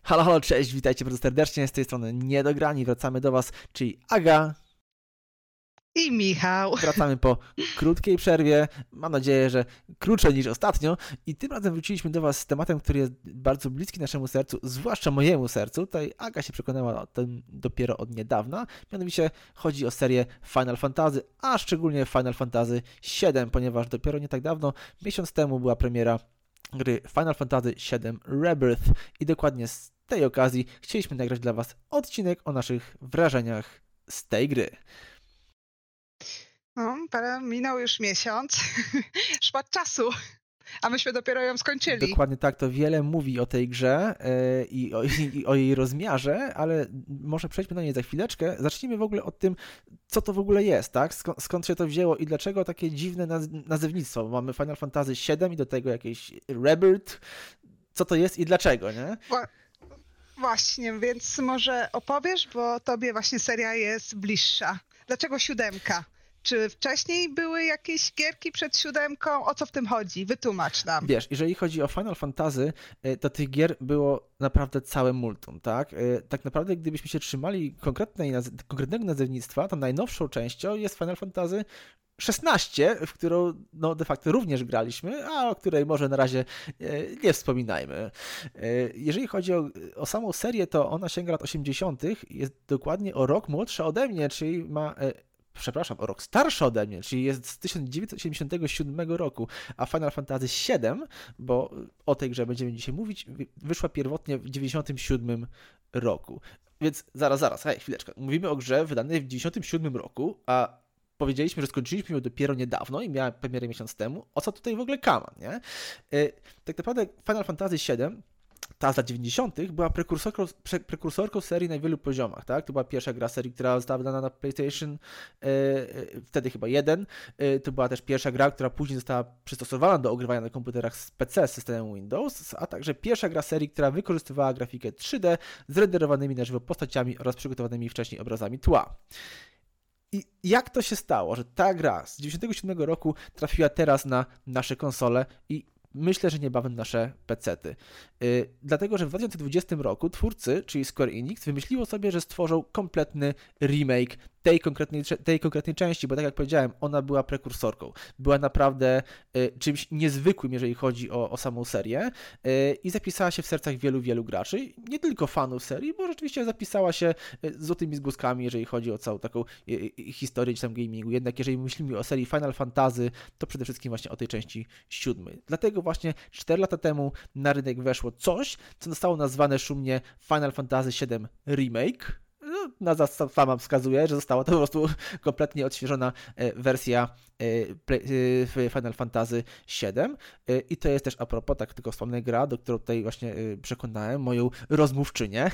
Halo, halo, cześć, witajcie bardzo serdecznie, z tej strony Niedograni, wracamy do Was, czyli Aga i Michał. Wracamy po krótkiej przerwie, mam nadzieję, że krótszej niż ostatnio i tym razem wróciliśmy do Was z tematem, który jest bardzo bliski naszemu sercu, zwłaszcza mojemu sercu. Tutaj Aga się przekonała o tym dopiero od niedawna, mianowicie chodzi o serię Final Fantasy, a szczególnie Final Fantasy VII, ponieważ dopiero nie tak dawno, miesiąc temu była premiera gry Final Fantasy VII Rebirth i dokładnie z tej okazji chcieliśmy nagrać dla Was odcinek o naszych wrażeniach z tej gry. No, minął już miesiąc, szmat czasu, a myśmy dopiero ją skończyli. Dokładnie tak, to wiele mówi o tej grze i o jej rozmiarze, ale może przejdźmy do niej za chwileczkę. Zacznijmy w ogóle od tym, co to w ogóle jest, tak? Skąd się to wzięło i dlaczego takie dziwne nazewnictwo? Mamy Final Fantasy VII i do tego jakieś Rebirth. Co to jest i dlaczego, nie? Właśnie, więc może opowiesz, bo tobie właśnie seria jest bliższa. Dlaczego 7? Czy wcześniej były jakieś gierki przed 7? O co w tym chodzi? Wytłumacz nam. Wiesz, jeżeli chodzi o Final Fantasy, to tych gier było naprawdę całe multum, tak? Tak naprawdę, gdybyśmy się trzymali konkretnego nazewnictwa, to najnowszą częścią jest Final Fantasy XVI, w którą no, de facto również graliśmy, a o której może na razie nie wspominajmy. Jeżeli chodzi o samą serię, to ona sięga lat 80., jest dokładnie o rok młodsza ode mnie, czyli ma... o rok starsza ode mnie, czyli jest z 1977 roku, a Final Fantasy VII, bo o tej grze będziemy dzisiaj mówić, wyszła pierwotnie w 1997 roku. Więc zaraz, hej, chwileczkę. Mówimy o grze wydanej w 1997 roku, a powiedzieliśmy, że skończyliśmy ją dopiero niedawno i miała premierę miesiąc temu. O co tutaj w ogóle kaman, nie? Tak naprawdę Final Fantasy VII, ta z lat 90. była prekursorką serii na wielu poziomach, tak? To była pierwsza gra serii, która została wydana na PlayStation, wtedy chyba 1. To była też pierwsza gra, która później została przystosowana do ogrywania na komputerach z PC z systemem Windows, a także pierwsza gra serii, która wykorzystywała grafikę 3D z renderowanymi na żywo postaciami oraz przygotowanymi wcześniej obrazami tła. I jak to się stało, że ta gra z 1997 roku trafiła teraz na nasze konsole i myślę, że niebawem nasze pecety. Dlatego, że w 2020 roku twórcy, czyli Square Enix, wymyśliło sobie, że stworzą kompletny remake tej konkretnej części, bo tak jak powiedziałem, ona była prekursorką. Była naprawdę czymś niezwykłym, jeżeli chodzi o samą serię i zapisała się w sercach wielu, wielu graczy. Nie tylko fanów serii, bo rzeczywiście zapisała się złotymi zgłoskami, jeżeli chodzi o całą taką historię czy tam gamingu. Jednak jeżeli myślimy o serii Final Fantasy, to przede wszystkim właśnie o tej części 7. Dlatego właśnie 4 lata temu na rynek weszło coś, co zostało nazwane szumnie Final Fantasy VII Remake. No, nazwa sama wskazuje, że została to po prostu kompletnie odświeżona wersja Final Fantasy VII i to jest też a propos, tak tylko wspomnę, gra, do której tutaj właśnie przekonałem moją rozmówczynię.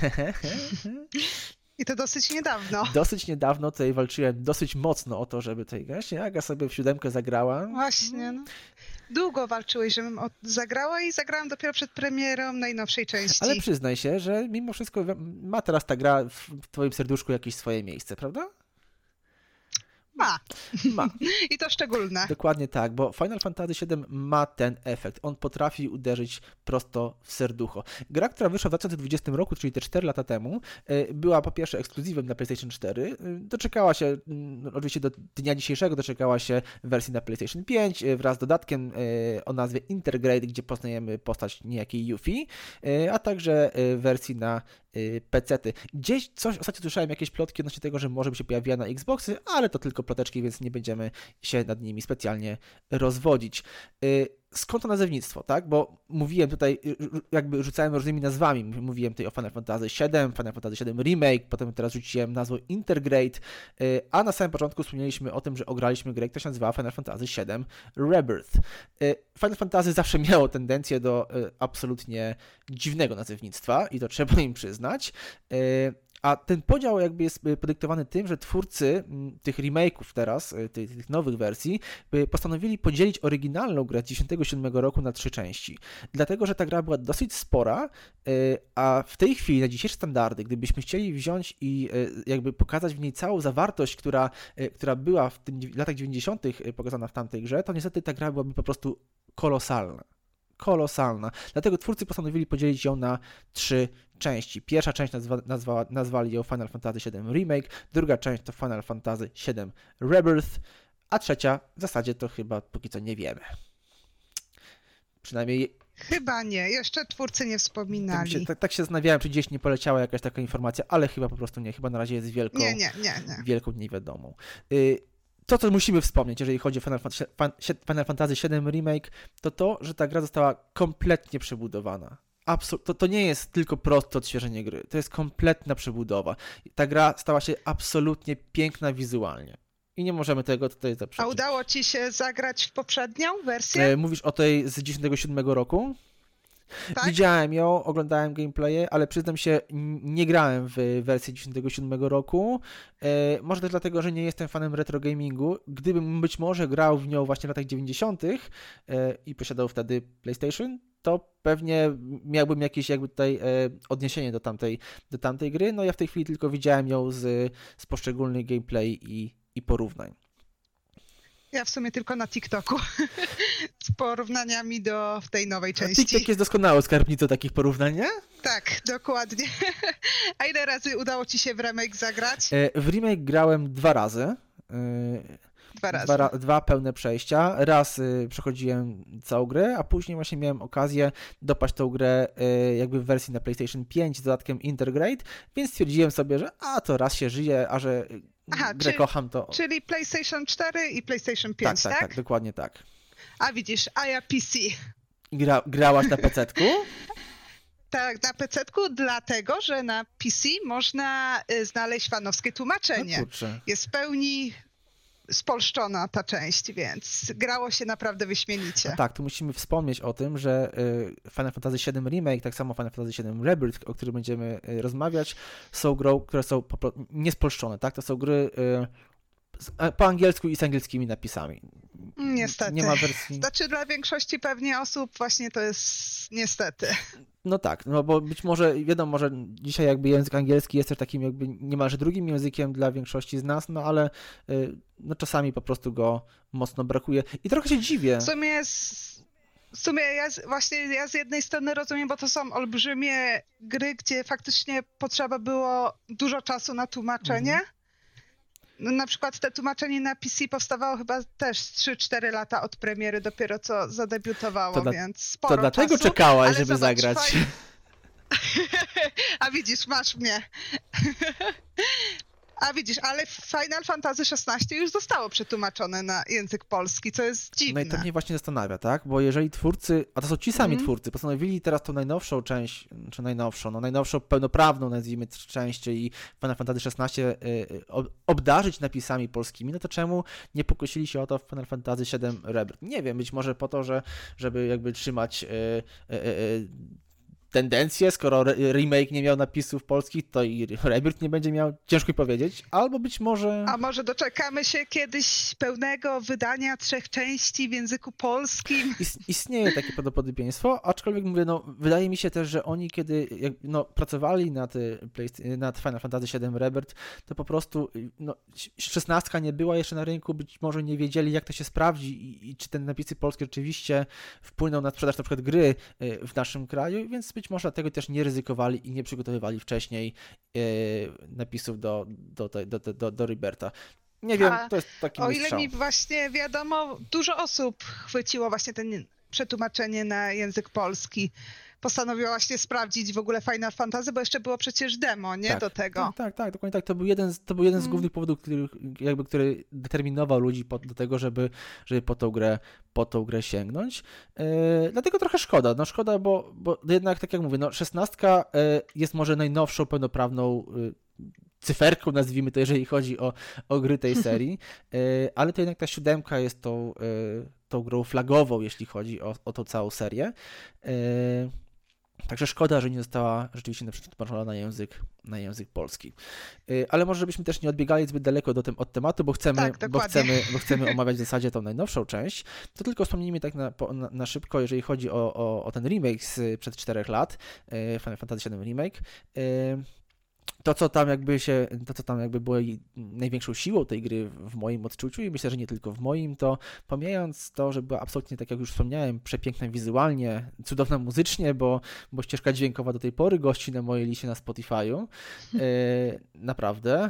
I to dosyć niedawno. Dosyć niedawno, tutaj walczyłem dosyć mocno o to, żeby tutaj właśnie Aga sobie w 7 zagrała. Właśnie, no. Długo walczyłeś, żebym zagrała i zagrałam dopiero przed premierą najnowszej części. Ale przyznaj się, że mimo wszystko ma teraz ta gra w twoim serduszku jakieś swoje miejsce, prawda? Ma. I to szczególne. Dokładnie tak, bo Final Fantasy VII ma ten efekt. On potrafi uderzyć prosto w serducho. Gra, która wyszła w 2020 roku, czyli te 4 lata temu, była po pierwsze ekskluzywem na PlayStation 4. Doczekała się, oczywiście do dnia dzisiejszego doczekała się wersji na PlayStation 5 wraz z dodatkiem o nazwie Intergrade, gdzie poznajemy postać niejakiej Yuffie, a także wersji na pecety. Gdzieś coś ostatnio słyszałem, jakieś plotki odnośnie tego, że może by się pojawiła na Xboxy, ale to tylko ploteczki, więc nie będziemy się nad nimi specjalnie rozwodzić. Skąd to nazewnictwo, tak? Bo mówiłem tutaj, jakby rzucałem różnymi nazwami. Mówiłem tutaj o Final Fantasy VII, Final Fantasy VII Remake, potem teraz rzuciłem nazwę Intergrade, a na samym początku wspomnieliśmy o tym, że ograliśmy grę, która się nazywała Final Fantasy VII Rebirth. Final Fantasy zawsze miało tendencję do absolutnie dziwnego nazewnictwa i to trzeba im przyznać. A ten podział jakby jest podyktowany tym, że twórcy tych remake'ów teraz, tych nowych wersji, postanowili podzielić oryginalną grę z 1997 roku na 3 części. Dlatego, że ta gra była dosyć spora, a w tej chwili na dzisiejsze standardy, gdybyśmy chcieli wziąć i jakby pokazać w niej całą zawartość, która była w latach 90. pokazana w tamtej grze, to niestety ta gra byłaby po prostu kolosalna. kolosalna. Dlatego twórcy postanowili podzielić ją na 3 części. Pierwsza część nazwali ją Final Fantasy VII Remake, druga część to Final Fantasy VII Rebirth, a trzecia w zasadzie to chyba póki co nie wiemy. Przynajmniej... Chyba nie, jeszcze twórcy nie wspominali. Tak się zastanawiałem, czy gdzieś nie poleciała jakaś taka informacja, ale chyba po prostu nie. Chyba na razie jest wielką niewiadomą. To, co musimy wspomnieć, jeżeli chodzi o Final Fantasy VII Remake, to, że ta gra została kompletnie przebudowana. To nie jest tylko proste odświeżenie gry, to jest kompletna przebudowa. Ta gra stała się absolutnie piękna wizualnie. I nie możemy tego tutaj zaprzeczyć. A udało ci się zagrać w poprzednią wersję? Mówisz o tej z 1997 roku? Tak? Widziałem ją, oglądałem gameplaye, ale przyznam się, nie grałem w wersji 1997 roku. Może też dlatego, że nie jestem fanem retro gamingu. Gdybym być może grał w nią właśnie w latach 90. I posiadał wtedy PlayStation, to pewnie miałbym jakieś jakby tutaj odniesienie do tamtej gry. No ja w tej chwili tylko widziałem ją z poszczególnych gameplay i porównań. Ja w sumie tylko na TikToku z porównaniami do tej nowej części. TikTok jest doskonałą skarbnicą takich porównań, nie? Tak, dokładnie. A ile razy udało ci się w remake zagrać? W remake grałem 2 razy. 2 razy. 2 pełne przejścia. Raz przechodziłem całą grę, a później właśnie miałem okazję dopaść tą grę jakby w wersji na PlayStation 5 z dodatkiem Intergrade, więc stwierdziłem sobie, że to raz się żyje, a że grę kocham, to... Czyli PlayStation 4 i PlayStation 5, tak? Tak, dokładnie tak. A widzisz, a ja PC. Grałaś na PC-tku? Tak, na PC-tku, dlatego, że na PC można znaleźć fanowskie tłumaczenie. Jest w pełni spolszczona ta część, więc grało się naprawdę wyśmienicie. Tak, tu musimy wspomnieć o tym, że Final Fantasy VII Remake, tak samo Final Fantasy VII Rebirth, o którym będziemy rozmawiać, są grą, które są niespolszczone, tak? To są gry po angielsku i z angielskimi napisami. Niestety. Nie ma wersji... Znaczy dla większości pewnie osób właśnie to jest niestety. No tak, no bo być może, wiadomo, że dzisiaj jakby język angielski jest też takim jakby niemalże drugim językiem dla większości z nas, no ale no czasami po prostu go mocno brakuje i trochę się dziwię. W sumie ja z jednej strony rozumiem, bo to są olbrzymie gry, gdzie faktycznie potrzeba było dużo czasu na tłumaczenie. No, na przykład te tłumaczenie na PC powstawało chyba też 3-4 lata od premiery, dopiero co zadebiutowało, więc sporo To dlatego czasu, czekałaś, żeby zagrać. A widzisz, masz mnie. A widzisz, ale Final Fantasy XVI już zostało przetłumaczone na język polski, co jest dziwne. No i to mnie właśnie zastanawia, tak? Bo jeżeli twórcy, a to są ci sami twórcy, postanowili teraz tą najnowszą część, czy najnowszą pełnoprawną, nazwijmy część, czyli Final Fantasy XVI obdarzyć napisami polskimi, no to czemu nie pokusili się o to w Final Fantasy VII Rebirth? Nie wiem, być może po to, żeby jakby trzymać tendencję, skoro remake nie miał napisów polskich, to i Rebirth nie będzie miał, ciężko powiedzieć, albo być może... A może doczekamy się kiedyś pełnego wydania 3 części w języku polskim? Istnieje takie prawdopodobieństwo, aczkolwiek mówię, no wydaje mi się też, że oni kiedy pracowali nad Final Fantasy VII Rebirth, to po prostu 16 nie była jeszcze na rynku, być może nie wiedzieli, jak to się sprawdzi i czy te napisy polskie rzeczywiście wpłyną na sprzedaż na przykład gry w naszym kraju, więc być może dlatego też nie ryzykowali i nie przygotowywali wcześniej napisów do Rebirtha. Nie wiem, to jest taki o strzał. ile mi właśnie wiadomo, dużo osób chwyciło właśnie ten przetłumaczenie na język polski. Postanowiło właśnie sprawdzić w ogóle Final Fantasy, bo jeszcze było przecież demo, nie? Tak, do tego. Tak, dokładnie tak. To był jeden z głównych powodów, który determinował ludzi do tego, żeby po tą grę sięgnąć. Dlatego trochę szkoda. No szkoda, bo jednak, tak jak mówię, 16 jest może najnowszą pełnoprawną cyferką, nazwijmy to, jeżeli chodzi o gry tej serii, ale to jednak ta 7 jest tą grą flagową, jeśli chodzi o tą całą serię. Także szkoda, że nie została rzeczywiście przetłumaczona na język polski. Ale może żebyśmy też nie odbiegali zbyt daleko od tematu, bo chcemy omawiać w zasadzie tą najnowszą część, to tylko wspomnijmy tak na szybko, jeżeli chodzi o ten remake sprzed 4 lat, Final Fantasy VII Remake. to, co tam jakby było największą siłą tej gry w moim odczuciu i myślę, że nie tylko w moim, to pomijając to, że była absolutnie, tak jak już wspomniałem, przepiękna wizualnie, cudowna muzycznie, bo ścieżka dźwiękowa do tej pory gości na mojej liście na Spotify'u. Naprawdę.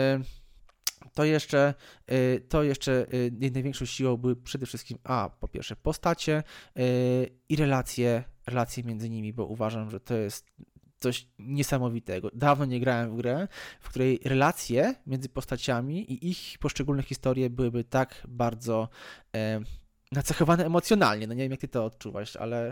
To jeszcze największą siłą były przede wszystkim po pierwsze postacie i relacje między nimi, bo uważam, że to jest coś niesamowitego. Dawno nie grałem w grę, w której relacje między postaciami i ich poszczególne historie byłyby tak bardzo nacechowane emocjonalnie. No nie wiem, jak ty to odczuwasz, ale...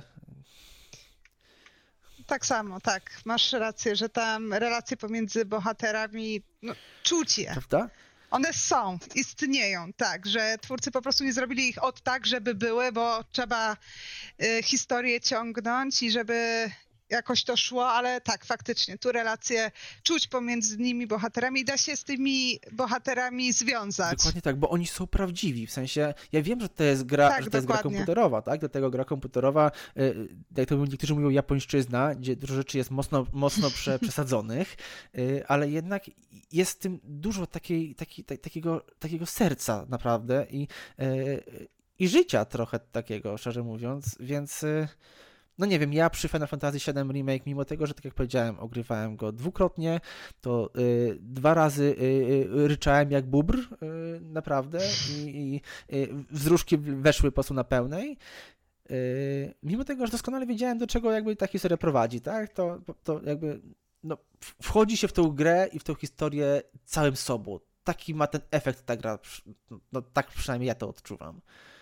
Tak samo, tak. Masz rację, że tam relacje pomiędzy bohaterami, czuć je. Prawda? One są, istnieją, tak, że twórcy po prostu nie zrobili ich tak, żeby były, bo trzeba historię ciągnąć i żeby jakoś to szło, ale tak, faktycznie, tu relacje czuć pomiędzy nimi bohaterami i da się z tymi bohaterami związać. Dokładnie tak, bo oni są prawdziwi, w sensie, ja wiem, że to jest gra, tak, że to jest gra komputerowa, tak, dlatego gra komputerowa, jak to niektórzy mówią, japońszczyzna, gdzie dużo rzeczy jest mocno przesadzonych, ale jednak jest w tym dużo takiego serca naprawdę i życia trochę takiego, szczerze mówiąc, więc... No nie wiem, ja przy Final Fantasy VII Remake, mimo tego, że tak jak powiedziałem, ogrywałem go dwukrotnie, to 2 razy ryczałem jak bóbr, naprawdę, i wzruszki weszły po prostu na pełnej. Mimo tego, że doskonale wiedziałem, do czego jakby ta historia prowadzi, tak, to jakby wchodzi się w tą grę i w tą historię całym sobą. Taki ma ten efekt ta gra, tak przynajmniej ja to odczuwam.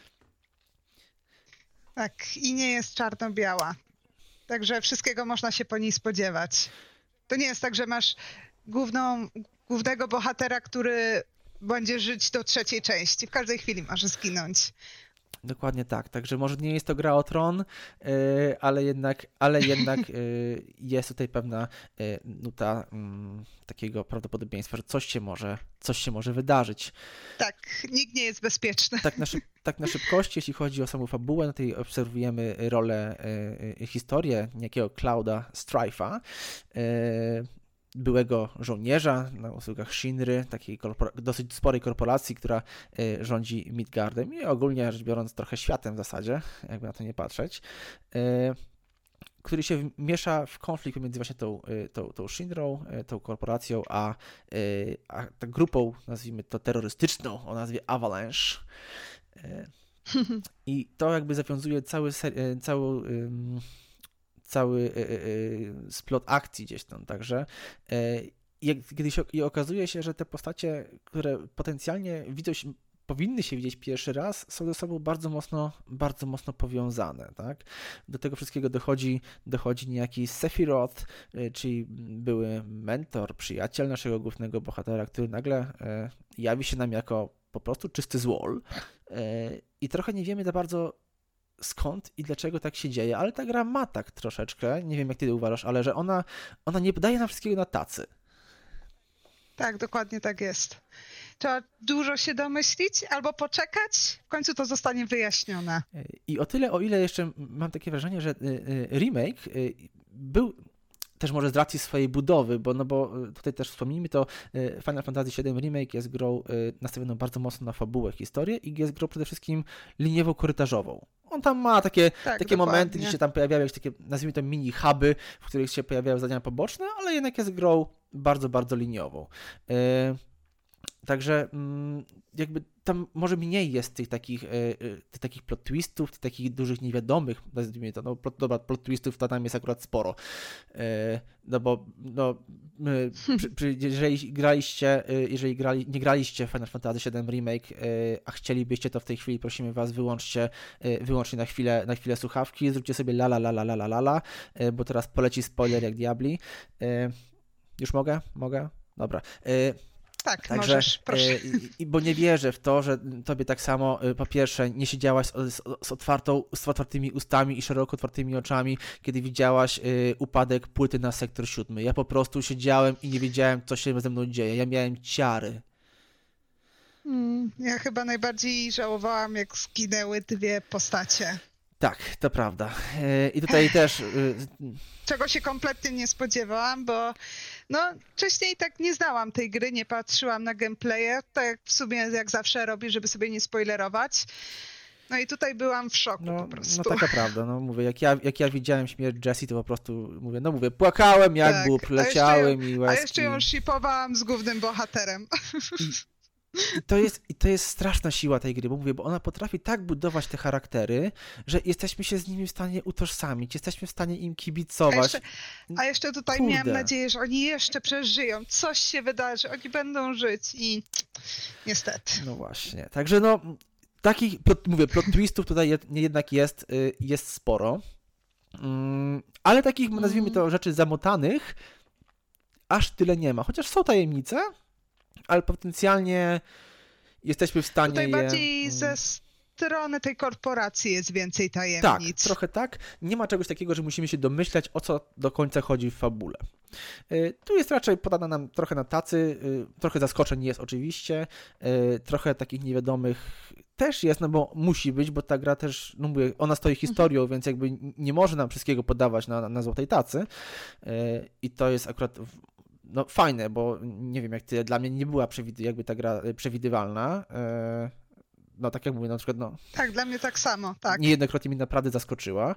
Tak, i nie jest czarno-biała. Także wszystkiego można się po niej spodziewać. To nie jest tak, że masz głównego bohatera, który będzie żyć do 3. części. W każdej chwili może zginąć. Dokładnie tak. Także może nie jest to gra o tron, ale jednak jest tutaj pewna nuta takiego prawdopodobieństwa, że coś się może wydarzyć. Tak, nikt nie jest bezpieczny. Tak na szybkości, jeśli chodzi o samą fabułę, no tutaj obserwujemy rolę, historię niejakiego Clouda Strife'a, byłego żołnierza na usługach Shinry, takiej dosyć sporej korporacji, która rządzi Midgardem i ogólnie rzecz biorąc trochę światem w zasadzie, jakby na to nie patrzeć, który się miesza w konflikt pomiędzy właśnie tą Shinrą, tą korporacją, a tą grupą, nazwijmy to terrorystyczną, o nazwie Avalanche. I to jakby zawiązuje cały splot akcji gdzieś tam, także i okazuje się, że te postacie, które potencjalnie powinny się widzieć pierwszy raz, są ze sobą bardzo mocno powiązane, tak? Do tego wszystkiego dochodzi niejaki Sephiroth, czyli były mentor, przyjaciel naszego głównego bohatera, który nagle jawi się nam jako po prostu czysty złol i trochę nie wiemy za bardzo skąd i dlaczego tak się dzieje, ale ta gra ma tak troszeczkę, nie wiem jak ty uważasz, ale że ona nie daje nam wszystkiego na tacy. Tak, dokładnie tak jest. Trzeba dużo się domyślić albo poczekać, w końcu to zostanie wyjaśnione. I o ile jeszcze mam takie wrażenie, że remake był też może z racji swojej budowy, bo tutaj też wspomnijmy, to Final Fantasy VII Remake jest grą nastawioną bardzo mocno na fabułę, historię i jest grą przede wszystkim liniową-korytarzową. On tam ma takie momenty, gdzie się tam pojawiają jakieś takie, nazwijmy to mini-huby, w których się pojawiają zadania poboczne, ale jednak jest grą bardzo, bardzo liniową. Także jakby tam może mniej jest tych takich plot twistów, tych takich dużych niewiadomych, nazwijmy to, plot twistów to tam jest akurat sporo, jeżeli nie graliście w Final Fantasy VII Remake, a chcielibyście, to w tej chwili prosimy was, wyłącznie na chwilę słuchawki, zróbcie sobie la, bo teraz poleci spoiler jak diabli. Już mogę? Mogę? Dobra. Tak, także, możesz, proszę. Bo nie wierzę w to, że tobie tak samo, po pierwsze, nie siedziałaś z otwartymi ustami i szeroko otwartymi oczami, kiedy widziałaś upadek płyty na sektor 7. Ja po prostu siedziałem i nie wiedziałem, co się ze mną dzieje. Ja miałem ciary. Ja chyba najbardziej żałowałam, jak zginęły 2 postacie. Tak, to prawda. I tutaj też... Czego się kompletnie nie spodziewałam, bo No, wcześniej tak nie znałam tej gry, nie patrzyłam na gameplaye, tak jak w sumie jak zawsze robię, żeby sobie nie spoilerować. No i tutaj byłam w szoku po prostu. No taka prawda, no mówię, jak ja widziałem śmierć Jessie, to po prostu mówię, płakałem jak bób, leciały mi łezki. A jeszcze ją shipowałam z głównym bohaterem. I to jest straszna siła tej gry, bo ona potrafi tak budować te charaktery, że jesteśmy się z nimi w stanie utożsamić, jesteśmy w stanie im kibicować. A jeszcze tutaj miałam nadzieję, że oni jeszcze przeżyją, coś się wydarzy, oni będą żyć i niestety. No właśnie, także takich, plot twistów tutaj jednak jest sporo, ale takich, nazwijmy to, rzeczy zamotanych aż tyle nie ma, chociaż są tajemnice, ale potencjalnie jesteśmy w stanie tutaj bardziej ze strony tej korporacji jest więcej tajemnic. Tak, trochę tak. Nie ma czegoś takiego, że musimy się domyślać, o co do końca chodzi w fabule. Tu jest raczej podana nam trochę na tacy, trochę zaskoczeń jest oczywiście, trochę takich niewiadomych też jest, bo musi być, bo ta gra też, mówię, ona stoi historią, więc jakby nie może nam wszystkiego podawać na złotej tacy i to jest akurat fajne, bo nie wiem jak ty, dla mnie nie była jakby ta gra przewidywalna. Tak jak mówię, na przykład Tak, dla mnie tak samo, tak. Niejednokrotnie mnie naprawdę zaskoczyła.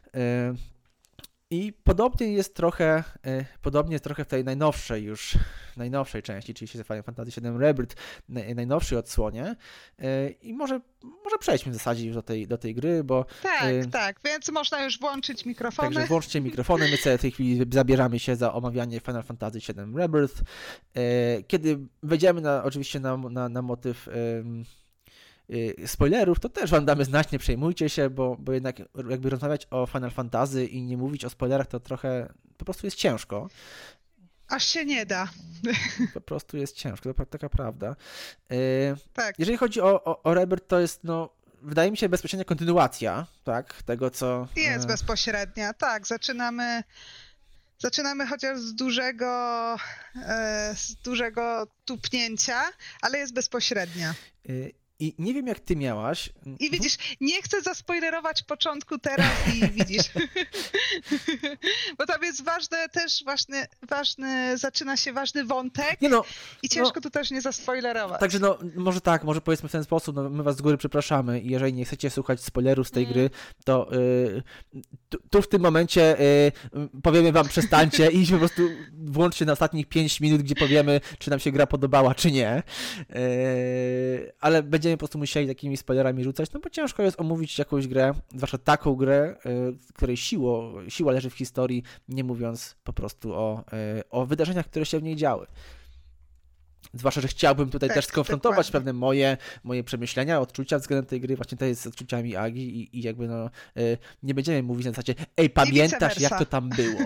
I podobnie jest trochę w tej najnowszej części, czyli Final Fantasy VII Rebirth, najnowszej odsłonie. I może przejdźmy w zasadzie już do tej gry, bo... Tak, więc można już włączyć mikrofony. Także włączcie mikrofony, my sobie w tej chwili zabieramy się za omawianie Final Fantasy VII Rebirth. Kiedy wejdziemy oczywiście na motyw spoilerów, to też wam damy znać, nie przejmujcie się, bo jednak jakby rozmawiać o Final Fantasy i nie mówić o spoilerach, to trochę po prostu jest ciężko. Aż się nie da. Po prostu jest ciężko, to taka prawda. Tak. Jeżeli chodzi o Rebirth, to jest wydaje mi się bezpośrednia kontynuacja, tak, tego co... Jest bezpośrednia, tak, zaczynamy chociaż z dużego tupnięcia, ale jest bezpośrednia. I nie wiem, jak ty miałaś. I widzisz, nie chcę zaspoilerować początku teraz i widzisz. Bo tam jest zaczyna się ważny wątek i ciężko tu też nie zaspoilerować. Także może powiedzmy w ten sposób, my was z góry przepraszamy i jeżeli nie chcecie słuchać spoilerów z tej gry, to tu w tym momencie powiemy wam przestańcie i po prostu włączcie na ostatnich 5 minut, gdzie powiemy, czy nam się gra podobała, czy nie. Ale będziemy po prostu musieli takimi spoilerami rzucać, bo ciężko jest omówić jakąś grę, zwłaszcza taką grę, której siła leży w historii, nie mówiąc po prostu o wydarzeniach, które się w niej działy. Zwłaszcza, że chciałbym tutaj też skonfrontować pewne moje przemyślenia, odczucia względem tej gry, właśnie tutaj z odczuciami Agi i jakby nie będziemy mówić na zasadzie, pamiętasz jak to tam było?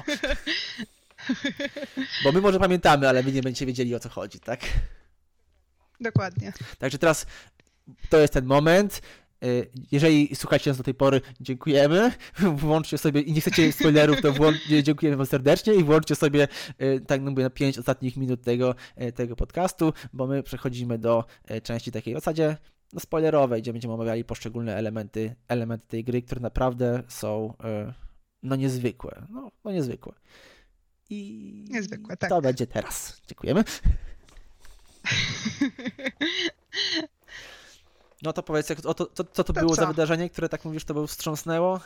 Bo my może pamiętamy, ale wy nie będziecie wiedzieli, o co chodzi, tak? Dokładnie. Także teraz to jest ten moment. Jeżeli słuchacie nas do tej pory, dziękujemy. Włączcie sobie, i nie chcecie spoilerów, to dziękujemy wam serdecznie i włączcie sobie, tak mówię, na 5 ostatnich minut tego podcastu, bo my przechodzimy do części takiej w zasadzie spoilerowej, gdzie będziemy omawiali poszczególne elementy tej gry, które naprawdę są niezwykłe. Niezwykłe. I niezwykłe, tak. To będzie teraz. Dziękujemy. No to powiedz, co to było za wydarzenie, które tak mówisz, to było wstrząsnęło?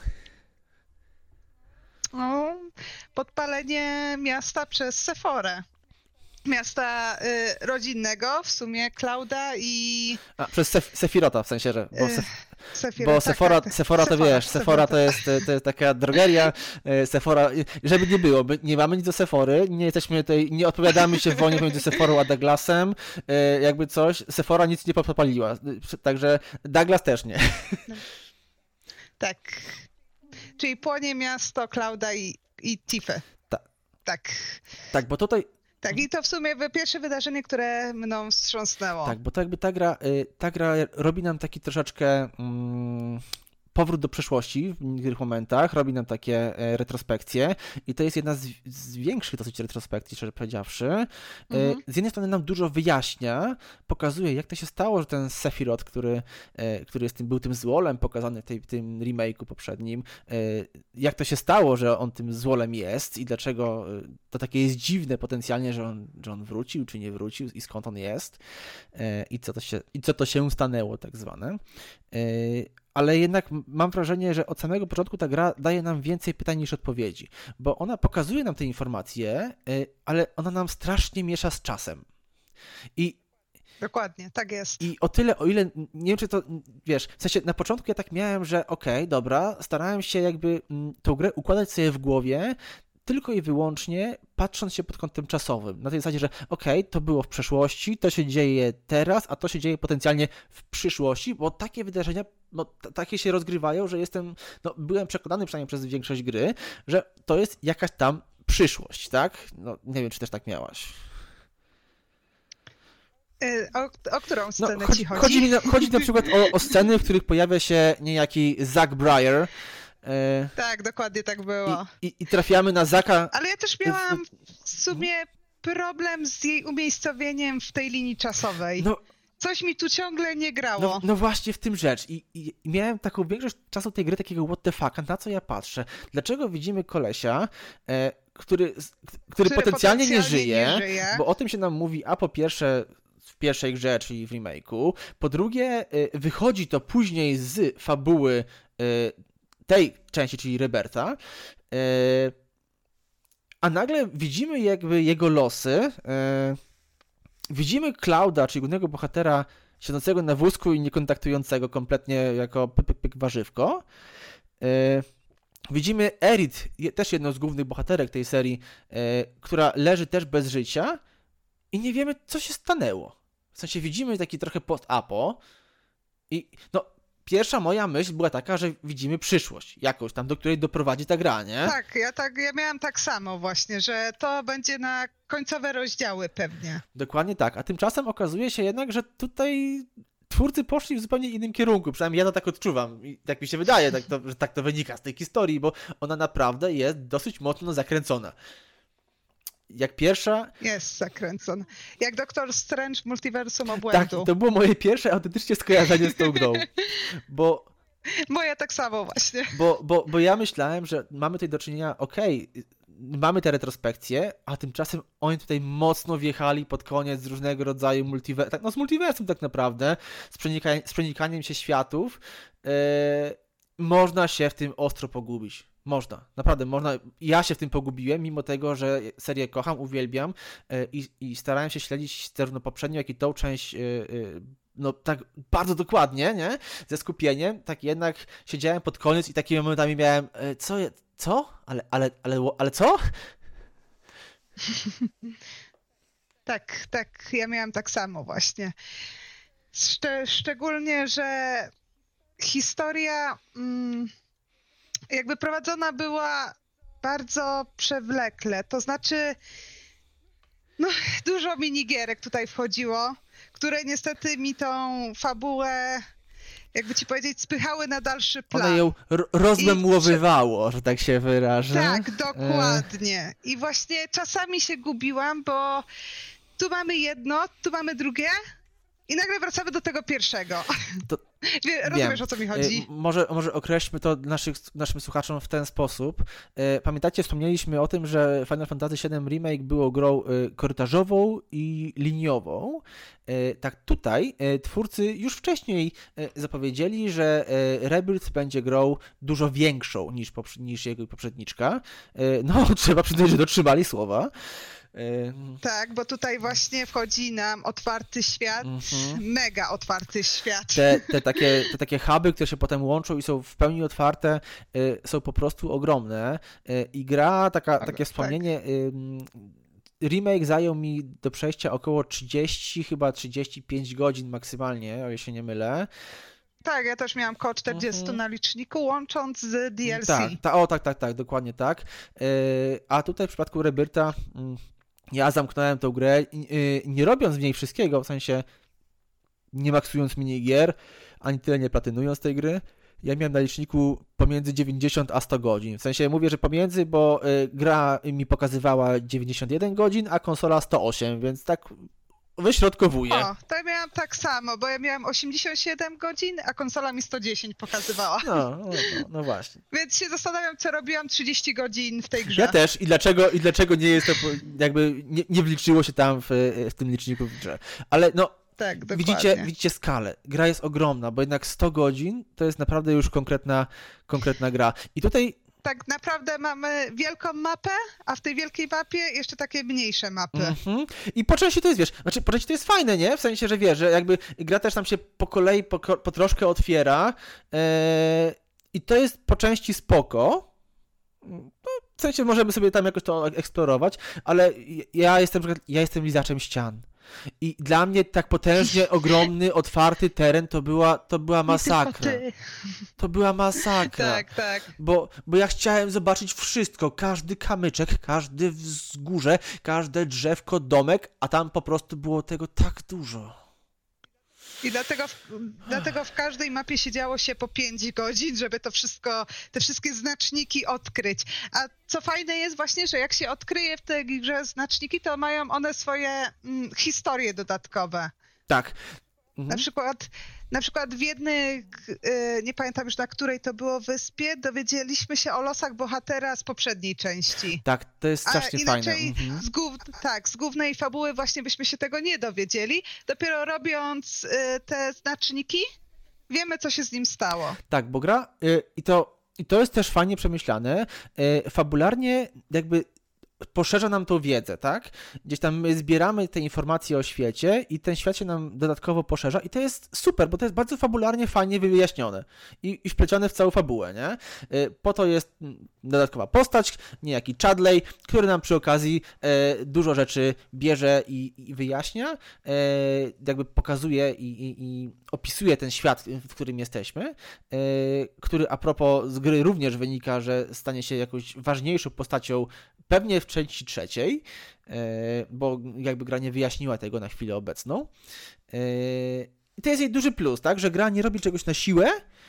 Podpalenie miasta przez Sephorę. Miasta rodzinnego, w sumie Clouda i... przez Sephirota w sensie, że... Bo Sephora to wiesz, Sephora to jest taka drogeria, Sephora, żeby nie było, nie mamy nic do Sephory, nie jesteśmy tutaj, nie odpowiadamy się w wojnie pomiędzy Sephorą a Douglasem, jakby coś, Sephora nic nie podpaliła, także Douglas też nie. Tak, czyli płonie miasto Clouda i Tiffy. Tak, bo tutaj... Tak, i to w sumie pierwsze wydarzenie, które mną wstrząsnęło. Tak, bo to jakby ta gra robi nam taki troszeczkę powrót do przeszłości w niektórych momentach, robi nam takie retrospekcje i to jest jedna z większych dosyć retrospekcji, szczerze powiedziawszy. Z jednej strony nam dużo wyjaśnia, pokazuje, jak to się stało, że ten Sephiroth, który był tym złolem pokazany w tym remake'u poprzednim, jak to się stało, że on tym złolem jest i dlaczego to takie jest dziwne potencjalnie, że on wrócił, czy nie wrócił i skąd on jest i co to się stanęło tak zwane. Ale jednak mam wrażenie, że od samego początku ta gra daje nam więcej pytań niż odpowiedzi, bo ona pokazuje nam te informacje, ale ona nam strasznie miesza z czasem. Dokładnie, tak jest. I o tyle, o ile, nie wiem czy to, wiesz, w sensie na początku ja tak miałem, że okej, dobra, starałem się jakby tą grę układać sobie w głowie, tylko i wyłącznie patrząc się pod kątem czasowym. Na tej zasadzie, że to było w przeszłości, to się dzieje teraz, a to się dzieje potencjalnie w przyszłości, bo takie wydarzenia, takie się rozgrywają, że byłem przekonany przynajmniej przez większość gry, że to jest jakaś tam przyszłość, tak? Nie wiem, czy też tak miałaś. O którą scenę ci chodzi? Chodzi na przykład o sceny, w których pojawia się niejaki Zack Breyer. Tak, dokładnie tak było. I trafiamy na Zacka. Ale ja też miałam w sumie problem z jej umiejscowieniem w tej linii czasowej. Coś mi tu ciągle nie grało. No właśnie w tym rzecz. I miałem taką większość czasu tej gry takiego what the fuck, na co ja patrzę. Dlaczego widzimy kolesia, który potencjalnie nie żyje, bo o tym się nam mówi, a po pierwsze w pierwszej grze, czyli w remake'u, po drugie wychodzi to później z fabuły tej części, czyli Roberta, a nagle widzimy jakby jego losy, widzimy Clouda, czyli głównego bohatera siedzącego na wózku i niekontaktującego kompletnie jako pyk warzywko. Widzimy Aerith, też jedną z głównych bohaterek tej serii, która leży też bez życia i nie wiemy, co się stanęło. W sensie widzimy taki trochę post-apo i pierwsza moja myśl była taka, że widzimy przyszłość jakąś tam, do której doprowadzi ta gra, nie? Tak, ja miałam tak samo właśnie, że to będzie na końcowe rozdziały pewnie. Dokładnie tak, a tymczasem okazuje się jednak, że tutaj twórcy poszli w zupełnie innym kierunku, przynajmniej ja to tak odczuwam i tak mi się wydaje, że tak to wynika z tej historii, bo ona naprawdę jest dosyć mocno zakręcona. Jak pierwsza... Jest zakręcona. Jak Doktor Strange w Multiversum Obłędu. Tak, to było moje pierwsze autentycznie skojarzenie z tą grą, bo... Moja tak samo właśnie. Bo ja myślałem, że mamy tutaj do czynienia, mamy te retrospekcje, a tymczasem oni tutaj mocno wjechali pod koniec z różnego rodzaju z multiversum tak naprawdę, z przenikaniem się światów. Można się w tym ostro pogubić. Naprawdę można. Ja się w tym pogubiłem, mimo tego, że serię kocham, uwielbiam i starałem się śledzić zarówno poprzednią, jak i tą część tak bardzo dokładnie, nie? Ze skupieniem, tak jednak siedziałem pod koniec i takimi momentami miałem co? Ale co? Tak, ja miałam tak samo właśnie. Szczególnie, że historia jakby prowadzona była bardzo przewlekle, to znaczy dużo minigierek tutaj wchodziło, które niestety mi tą fabułę, jakby ci powiedzieć, spychały na dalszy plan. Ona ją rozmemłowywało, że tak się wyrażę. Tak, dokładnie. I właśnie czasami się gubiłam, bo tu mamy jedno, tu mamy drugie i nagle wracamy do tego pierwszego. Rozumiesz, o co mi chodzi? Może określmy to naszym słuchaczom w ten sposób. Pamiętacie, wspomnieliśmy o tym, że Final Fantasy VII Remake było grą korytarzową i liniową. Tak tutaj twórcy już wcześniej zapowiedzieli, że Rebirth będzie grą dużo większą niż jego poprzedniczka. Trzeba przyznać, że dotrzymali słowa. Tak, bo tutaj właśnie wchodzi nam otwarty świat, mega otwarty świat. Te takie huby, które się potem łączą i są w pełni otwarte, są po prostu ogromne. I gra, takie wspomnienie, remake zajął mi do przejścia około 35 godzin maksymalnie, o ile się nie mylę. Tak, ja też miałam około 40 na liczniku, łącząc z DLC. Tak, dokładnie tak. A tutaj w przypadku Rebirtha ja zamknąłem tą grę, nie robiąc w niej wszystkiego, w sensie nie maksując minigier, ani tyle nie platynując tej gry, Ja miałem na liczniku pomiędzy 90 a 100 godzin. W sensie mówię, że pomiędzy, bo gra mi pokazywała 91 godzin, a konsola 108, więc tak wyśrodkowuję. O, to ja miałam tak samo, bo ja miałam 87 godzin, a konsola mi 110 pokazywała. No właśnie. Więc się zastanawiam, co robiłam 30 godzin w tej grze. Ja też i dlaczego nie jest to, jakby nie wliczyło się tam w tym liczniku w grze. Ale no, tak, dokładnie. widzicie skalę. Gra jest ogromna, bo jednak 100 godzin to jest naprawdę już konkretna gra. I tutaj tak naprawdę mamy wielką mapę, a w tej wielkiej mapie jeszcze takie mniejsze mapy. Mm-hmm. I po części to jest, po części to jest fajne, nie? W sensie, że wiesz, że jakby gra też nam się po kolei, po troszkę otwiera i to jest po części spoko. No, w sensie możemy sobie tam jakoś to eksplorować, ale ja jestem lizaczem ścian. I dla mnie tak potężnie ogromny, otwarty teren to była masakra. To była masakra. Tak. Bo ja chciałem zobaczyć wszystko, każdy kamyczek, każde wzgórze, każde drzewko, domek, a tam po prostu było tego tak dużo. I dlatego w każdej mapie siedziało się po 5 godzin, żeby to wszystko, te wszystkie znaczniki odkryć. A co fajne jest właśnie, że jak się odkryje w tej grze znaczniki, to mają one swoje historie dodatkowe. Tak. Mhm. Na przykład w jednej, nie pamiętam już na której to było wyspie, dowiedzieliśmy się o losach bohatera z poprzedniej części. Tak, to jest strasznie fajne. Mhm. Z głównej fabuły właśnie byśmy się tego nie dowiedzieli. Dopiero robiąc te znaczniki, wiemy, co się z nim stało. Tak, bo gra i to jest też fajnie przemyślane. Fabularnie jakby poszerza nam tą wiedzę, tak? Gdzieś tam my zbieramy te informacje o świecie i ten świat się nam dodatkowo poszerza i to jest super, bo to jest bardzo fabularnie fajnie wyjaśnione i wplecione w całą fabułę, nie? Po to jest dodatkowa postać, niejaki Chadley, który nam przy okazji dużo rzeczy bierze i wyjaśnia, jakby pokazuje i opisuje ten świat, w którym jesteśmy, który a propos z gry również wynika, że stanie się jakąś ważniejszą postacią pewnie w części trzeciej, bo jakby gra nie wyjaśniła tego na chwilę obecną. I to jest jej duży plus, tak, że gra nie robi czegoś na siłę,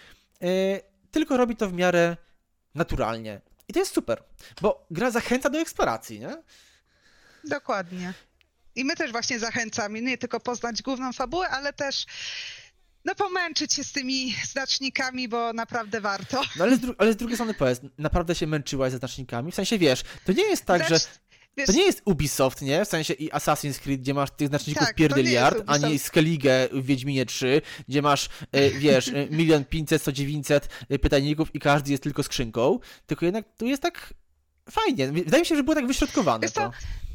tylko robi to w miarę naturalnie. I to jest super, bo gra zachęca do eksploracji, nie? Dokładnie. I my też właśnie zachęcamy, nie tylko poznać główną fabułę, ale też pomęczyć się z tymi znacznikami, bo naprawdę warto. No ale z drugiej strony powiedz, naprawdę się męczyłaś ze znacznikami? W sensie, wiesz, to nie jest tak, że to nie jest Ubisoft, nie? W sensie i Assassin's Creed, gdzie masz tych znaczników pierdyliard, ani Skellige w Wiedźminie 3, gdzie masz, wiesz, 1 500 100 900 pytajników i każdy jest tylko skrzynką, tylko jednak tu jest tak fajnie. Wydaje mi się, że było tak wyśrodkowane to.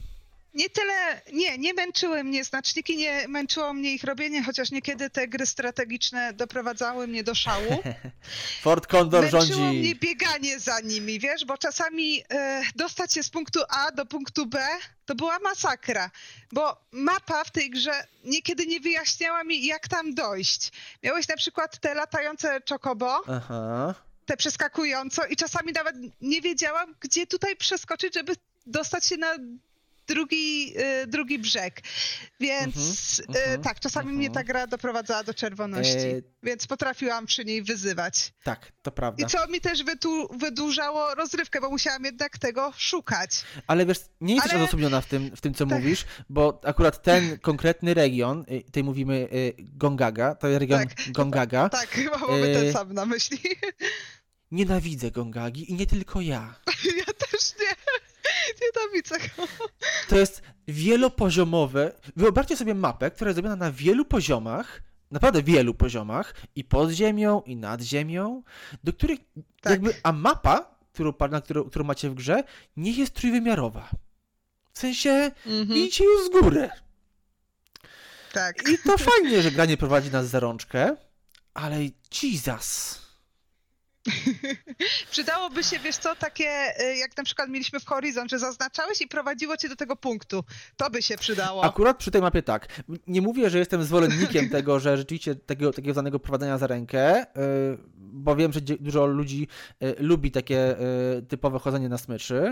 Nie męczyły mnie znaczniki, nie męczyło mnie ich robienie, chociaż niekiedy te gry strategiczne doprowadzały mnie do szału. Fort Condor rządzi. Męczyło mnie bieganie za nimi, wiesz, bo czasami dostać się z punktu A do punktu B to była masakra, bo mapa w tej grze niekiedy nie wyjaśniała mi, jak tam dojść. Miałeś na przykład te latające chocobo, te przeskakująco i czasami nawet nie wiedziałam, gdzie tutaj przeskoczyć, żeby dostać się na drugi brzeg. Więc tak, czasami mnie ta gra doprowadzała do czerwoności, więc potrafiłam przy niej wyzywać. Tak, to prawda. I co mi też wydłużało rozrywkę, bo musiałam jednak tego szukać. Ale wiesz, nie jesteś odosobniona w tym, co mówisz, bo akurat ten konkretny region, tutaj mówimy Gongaga, to jest region Gongaga. Tak, chyba mamy ten sam na myśli. Nienawidzę Gongagi i nie tylko ja. Ja też nie. Nienawidzę go. To jest wielopoziomowe. Wyobraźcie sobie mapę, która jest zrobiona na wielu poziomach, naprawdę wielu poziomach, i pod ziemią, i nad ziemią, do których jakby, a mapa, którą macie w grze, nie jest trójwymiarowa. W sensie idźcie już z góry. Tak. I to fajnie, że gra nie prowadzi nas za rączkę, ale Jesus. Przydałoby się, wiesz co, takie jak na przykład mieliśmy w Horizon, że zaznaczałeś i prowadziło cię do tego punktu. To by się przydało. Akurat przy tej mapie tak. Nie mówię, że jestem zwolennikiem tego, że rzeczywiście takiego znanego prowadzenia za rękę, bo wiem, że dużo ludzi lubi takie typowe chodzenie na smyczy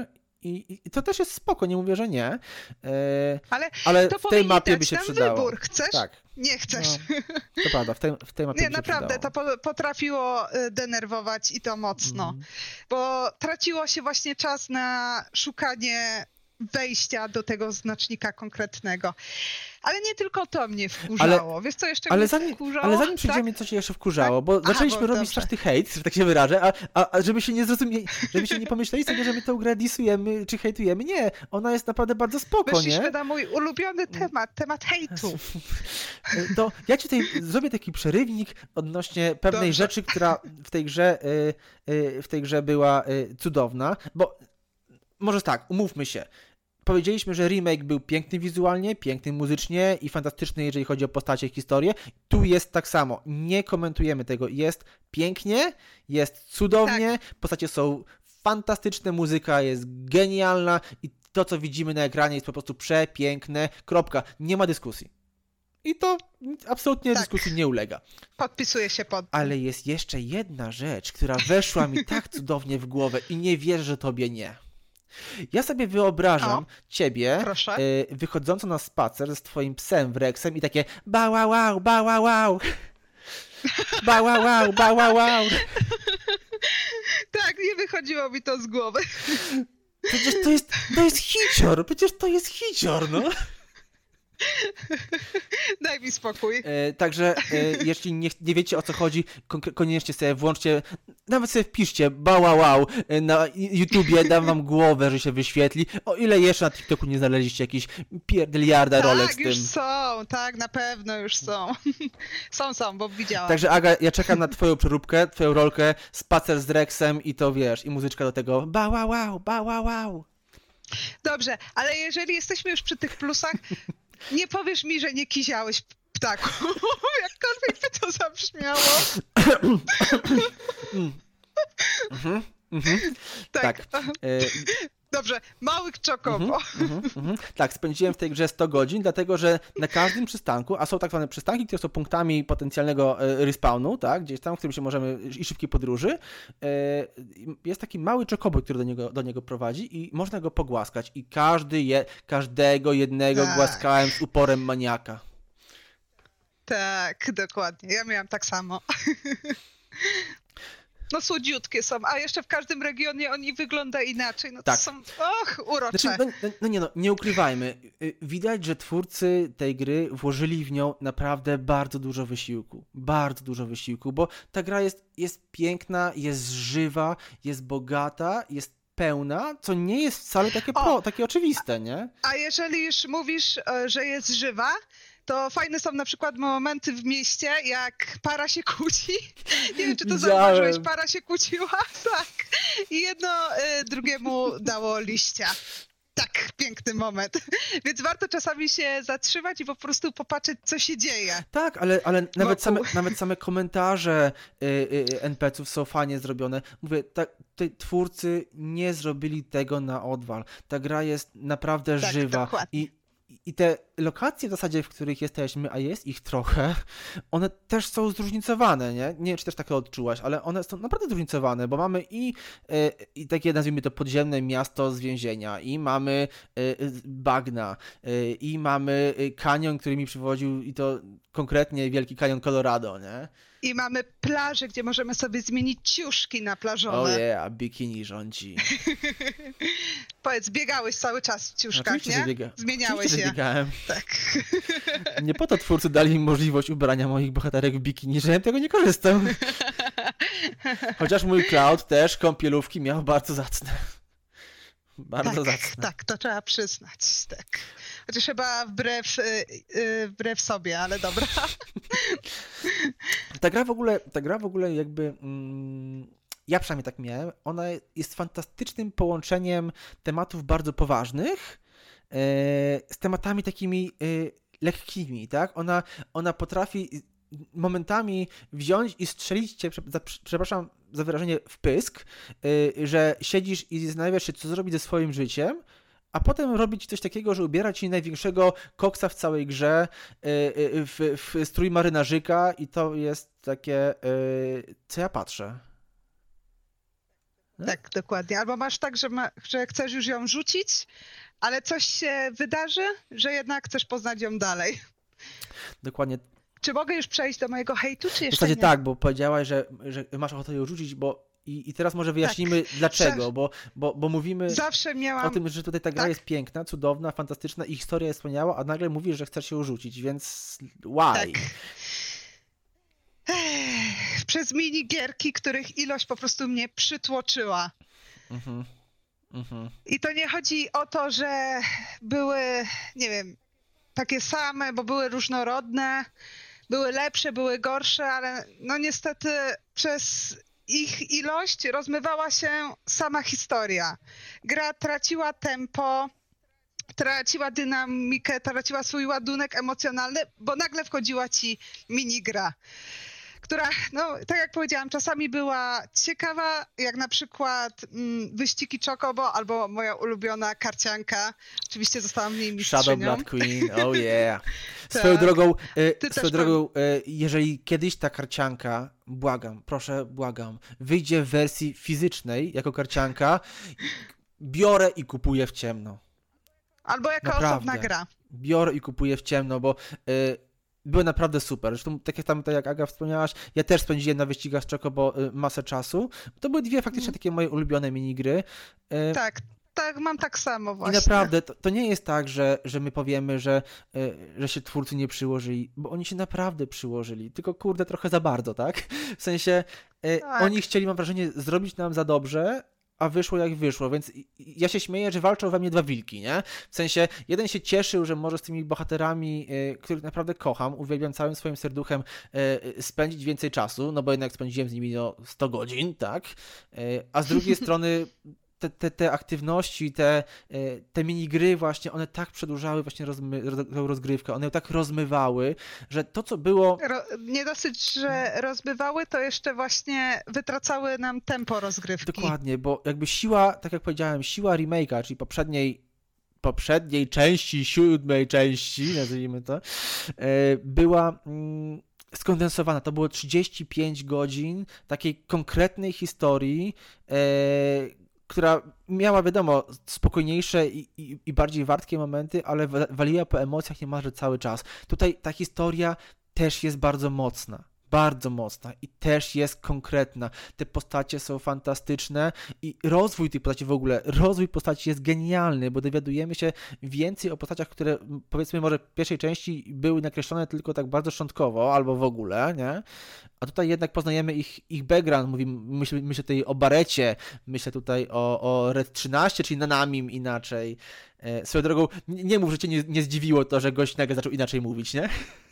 I to też jest spoko, nie mówię, że nie. Ale w tej mapie by się przydało. Wybór. Chcesz? Tak. Nie chcesz. No, to prawda, w tej mapie Nie, by się naprawdę, przydało. to potrafiło denerwować i to mocno, bo traciło się właśnie czas na szukanie wejścia do tego znacznika konkretnego. Ale nie tylko to mnie wkurzało. Wiesz, co jeszcze mnie wkurzało? Ale zanim przejdziemy, co cię jeszcze wkurzało, bo zaczęliśmy robić straszny hejt, że tak się wyrażę, a żeby się nie zrozumieli, żebyście nie pomyśleli sobie, że my tę grę disujemy czy hejtujemy. Nie, ona jest naprawdę bardzo spoko, Weszliśmy nie? na mój ulubiony temat hejtu. To ja ci tutaj zrobię taki przerywnik odnośnie pewnej rzeczy, która w tej grze była cudowna, bo może tak, umówmy się. Powiedzieliśmy, że remake był piękny wizualnie, piękny muzycznie i fantastyczny, jeżeli chodzi o postacie i historię. Tu jest tak samo. Nie komentujemy tego. Jest pięknie, jest cudownie, postacie są fantastyczne, muzyka jest genialna i to, co widzimy na ekranie, jest po prostu przepiękne. Kropka. Nie ma dyskusji. I to absolutnie dyskusji nie ulega. Podpisuję się pod tym. Ale jest jeszcze jedna rzecz, która weszła mi tak cudownie w głowę i nie wierzę, że tobie nie. Ja sobie wyobrażam ciebie wychodzącą na spacer z twoim psem Wrexem i takie bała wow, bała wow. Bała wow, bała wow. Tak, nie wychodziło mi to z głowy. Przecież to jest hicior, no. Daj mi spokój. Także jeśli nie wiecie, o co chodzi, koniecznie sobie włączcie, nawet sobie wpiszcie bała wow na YouTubie, dam wam głowę, że się wyświetli. O ile jeszcze na TikToku nie znaleźliście jakiś pierdyliarda rolek z tym. Tak, już są, tak, na pewno już są. Są, bo widziałam. Także Aga, ja czekam na twoją przeróbkę, twoją rolkę, spacer z Rexem i to wiesz, i muzyczka do tego bała wow, bała wow. Dobrze, ale jeżeli jesteśmy już przy tych plusach, nie powiesz mi, że nie kiziałeś ptaku. Jakkolwiek by to zabrzmiało. Tak. Dobrze, mały czokobo. Tak, spędziłem w tej grze 100 godzin, dlatego że na każdym przystanku, a są tak zwane przystanki, które są punktami potencjalnego respawnu, tak, gdzieś tam, w którym się możemy i szybkiej podróży, jest taki mały czokobo, który do niego prowadzi i można go pogłaskać i każdego jednego głaskałem z uporem maniaka. Tak, dokładnie. Ja miałam tak samo. No słodziutkie są, a jeszcze w każdym regionie oni wygląda inaczej. No to są, urocze. Znaczy, nie ukrywajmy. Widać, że twórcy tej gry włożyli w nią naprawdę bardzo dużo wysiłku. Bardzo dużo wysiłku, bo ta gra jest piękna, jest żywa, jest bogata, jest pełna, co nie jest wcale takie oczywiste, nie? A jeżeli już mówisz, że jest żywa, to fajne są na przykład momenty w mieście, jak para się kłóci. Nie wiem, czy to zauważyłeś, para się kłóciła, tak. I jedno drugiemu dało liścia. Tak, piękny moment. Więc warto czasami się zatrzymać i po prostu popatrzeć, co się dzieje. Tak, ale nawet same komentarze NPC-ów są fajnie zrobione. Mówię, twórcy nie zrobili tego na odwal. Ta gra jest naprawdę żywa. Dokładnie. I te lokacje w zasadzie, w których jesteśmy, a jest ich trochę, one też są zróżnicowane, nie? Nie wiem, czy też tak to odczułaś, ale one są naprawdę zróżnicowane, bo mamy i takie, nazwijmy to, podziemne miasto z więzienia, i mamy bagna, i mamy kanion, który mi przywodził, i to konkretnie Wielki Kanion Colorado, nie? I mamy plażę, gdzie możemy sobie zmienić ciuszki na plażowe. Bikini rządzi. Powiedz, biegałeś cały czas w ciuszkach, nie? Zmieniałeś je. Biegałem. Tak. Nie po to twórcy dali mi możliwość ubrania moich bohaterek w bikini, że ja tego nie korzystam. Chociaż mój Cloud też kąpielówki miał bardzo zacne. Bardzo zacne. Tak, to trzeba przyznać, tak. Chociaż chyba wbrew sobie, ale dobra. Ta gra w ogóle jakby... ja przynajmniej tak miałem. Ona jest fantastycznym połączeniem tematów bardzo poważnych z tematami takimi lekkimi, tak? Ona potrafi momentami wziąć i strzelić cię, przepraszam za wyrażenie, w pysk, że siedzisz i zastanawiasz się, co zrobić ze swoim życiem, a potem robić coś takiego, że ubiera ci największego koksa w całej grze w strój marynarzyka i to jest takie, co ja patrzę. Tak, dokładnie. Albo masz tak, że chcesz już ją rzucić, ale coś się wydarzy, że jednak chcesz poznać ją dalej. Dokładnie. Czy mogę już przejść do mojego hejtu, czy W jeszcze zasadzie nie? tak, bo powiedziałaś, że masz ochotę ją rzucić, bo i teraz może wyjaśnimy dlaczego, bo mówimy Zawsze miałam... o tym, że tutaj ta gra tak. jest piękna, cudowna, fantastyczna i historia jest wspaniała, a nagle mówisz, że chcesz ją rzucić, więc why? Tak. Przez minigierki, których ilość po prostu mnie przytłoczyła. I to nie chodzi o to, że były, nie wiem, takie same, bo były różnorodne, były lepsze, były gorsze, ale no niestety przez ich ilość rozmywała się sama historia. Gra traciła tempo, traciła dynamikę, traciła swój ładunek emocjonalny, bo nagle wchodziła ci minigra, która, no tak jak powiedziałam, czasami była ciekawa, jak na przykład wyścigi Chocobo albo moja ulubiona karcianka. Oczywiście zostałam w niej mistrzynią. Shadow Blood Queen, oh yeah. Tak. Swoją drogą, jeżeli kiedyś ta karcianka, błagam, wyjdzie w wersji fizycznej jako karcianka, biorę i kupuję w ciemno. Albo jako naprawdę. Osobna gra. Biorę i kupuję w ciemno, bo były naprawdę super. Zresztą tak jak Aga wspomniałaś, ja też spędziłem na wyścigach z Chocobo masę czasu. To były dwie faktycznie takie moje ulubione minigry. Tak, mam tak samo właśnie. I naprawdę, to nie jest tak, że my powiemy, że się twórcy nie przyłożyli, bo oni się naprawdę przyłożyli, tylko kurde trochę za bardzo, tak? W sensie oni chcieli, mam wrażenie, zrobić nam za dobrze, a wyszło jak wyszło, więc ja się śmieję, że walczą we mnie dwa wilki, nie? W sensie, jeden się cieszył, że może z tymi bohaterami, których naprawdę kocham, uwielbiam całym swoim serduchem spędzić więcej czasu, no bo jednak spędziłem z nimi 100 godzin, tak? A z drugiej strony te aktywności, te minigry właśnie, one tak przedłużały właśnie rozgrywkę, one ją tak rozmywały, że to, co było... Nie dosyć, że rozmywały, to jeszcze właśnie wytracały nam tempo rozgrywki. Dokładnie, bo jakby siła, tak jak powiedziałem, siła remake'a, czyli poprzedniej części, 7. części, nazwijmy to, była skondensowana. To było 35 godzin takiej konkretnej historii, która miała, wiadomo, spokojniejsze i bardziej wartkie momenty, ale waliła po emocjach niemalże cały czas. Tutaj ta historia też jest bardzo mocna i też jest konkretna. Te postacie są fantastyczne i rozwój tych postaci w ogóle, rozwój postaci jest genialny, bo dowiadujemy się więcej o postaciach, które powiedzmy może w pierwszej części były nakreślone tylko tak bardzo szczątkowo albo w ogóle, nie? A tutaj jednak poznajemy ich background, myślę tutaj o Barecie, myślę tutaj o Red 13, czyli Nanamim inaczej. Swoją drogą, nie mów, że cię nie zdziwiło to, że gość nagle zaczął inaczej mówić, nie?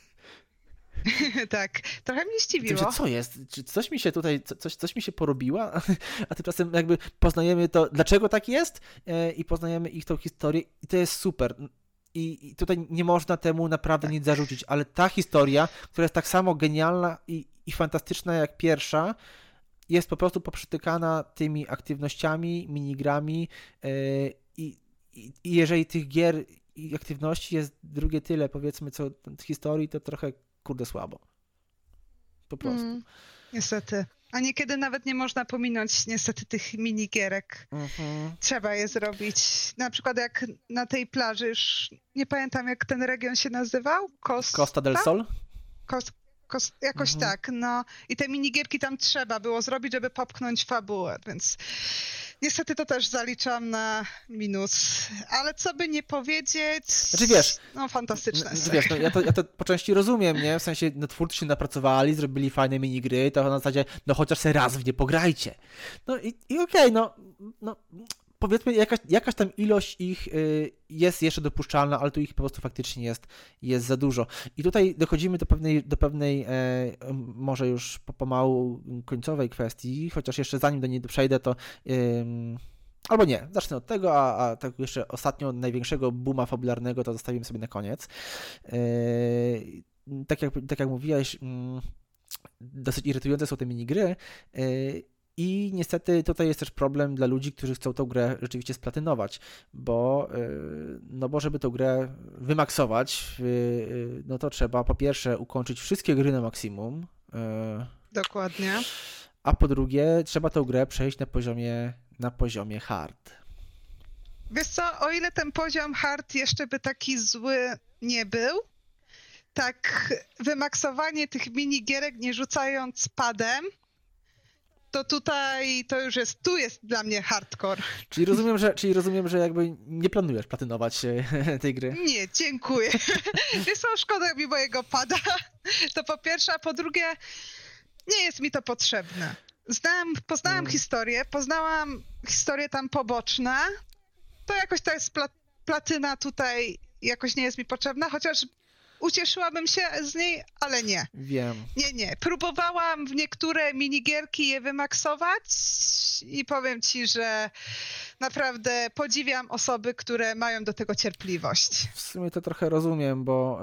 Tak, trochę mnie zdziwiło. Także co jest? Czy coś mi się tutaj, coś mi się porobiła? A tymczasem jakby poznajemy to, dlaczego tak jest i poznajemy ich tą historię i to jest super. I tutaj nie można temu naprawdę nic zarzucić, ale ta historia, która jest tak samo genialna i fantastyczna jak pierwsza, jest po prostu poprzytykana tymi aktywnościami, minigrami i jeżeli tych gier i aktywności jest drugie tyle, powiedzmy, co historii, to trochę kurde słabo. Po prostu. Niestety. A niekiedy nawet nie można pominąć niestety tych minigierek. Trzeba je zrobić. Na przykład jak na tej plaży, już nie pamiętam jak ten region się nazywał. Costa del Sol? Jakoś tak, no. I te minigierki tam trzeba było zrobić, żeby popchnąć fabułę, więc niestety to też zaliczam na minus. Ale co by nie powiedzieć, znaczy, wiesz, no fantastyczne. Wiesz, no, ja to po części rozumiem, nie? W sensie, no twórcy się napracowali, zrobili fajne minigry, to na zasadzie, no chociaż sobie raz w nie pograjcie. No i okej, no powiedzmy, jakaś tam ilość ich jest jeszcze dopuszczalna, ale tu ich po prostu faktycznie jest za dużo. I tutaj dochodzimy do pewnej może już pomału końcowej kwestii, chociaż jeszcze zanim do niej przejdę, to albo nie, zacznę od tego, a tak jeszcze ostatnio największego booma fabularnego to zostawimy sobie na koniec. Tak jak mówiłeś, dosyć irytujące są te minigry, i niestety tutaj jest też problem dla ludzi, którzy chcą tą grę rzeczywiście splatynować, bo żeby tą grę wymaksować, no to trzeba po pierwsze ukończyć wszystkie gry na maksimum. Dokładnie. a po drugie trzeba tę grę przejść na poziomie hard. Wiesz co, o ile ten poziom hard jeszcze by taki zły nie był, tak wymaksowanie tych minigierek nie rzucając padem, to tutaj to już jest, tu jest dla mnie hardcore. Czyli rozumiem, że jakby nie planujesz platynować tej gry? Nie, dziękuję. Wiesz co, szkoda mi mojego pada. To po pierwsze, a po drugie, nie jest mi to potrzebne. Poznałam historię, poznałam historie tam poboczne, to jakoś ta jest platyna tutaj jakoś nie jest mi potrzebna, chociaż ucieszyłabym się z niej, ale nie. Wiem. Nie. Próbowałam w niektóre minigierki je wymaksować i powiem ci, że naprawdę podziwiam osoby, które mają do tego cierpliwość. W sumie to trochę rozumiem, bo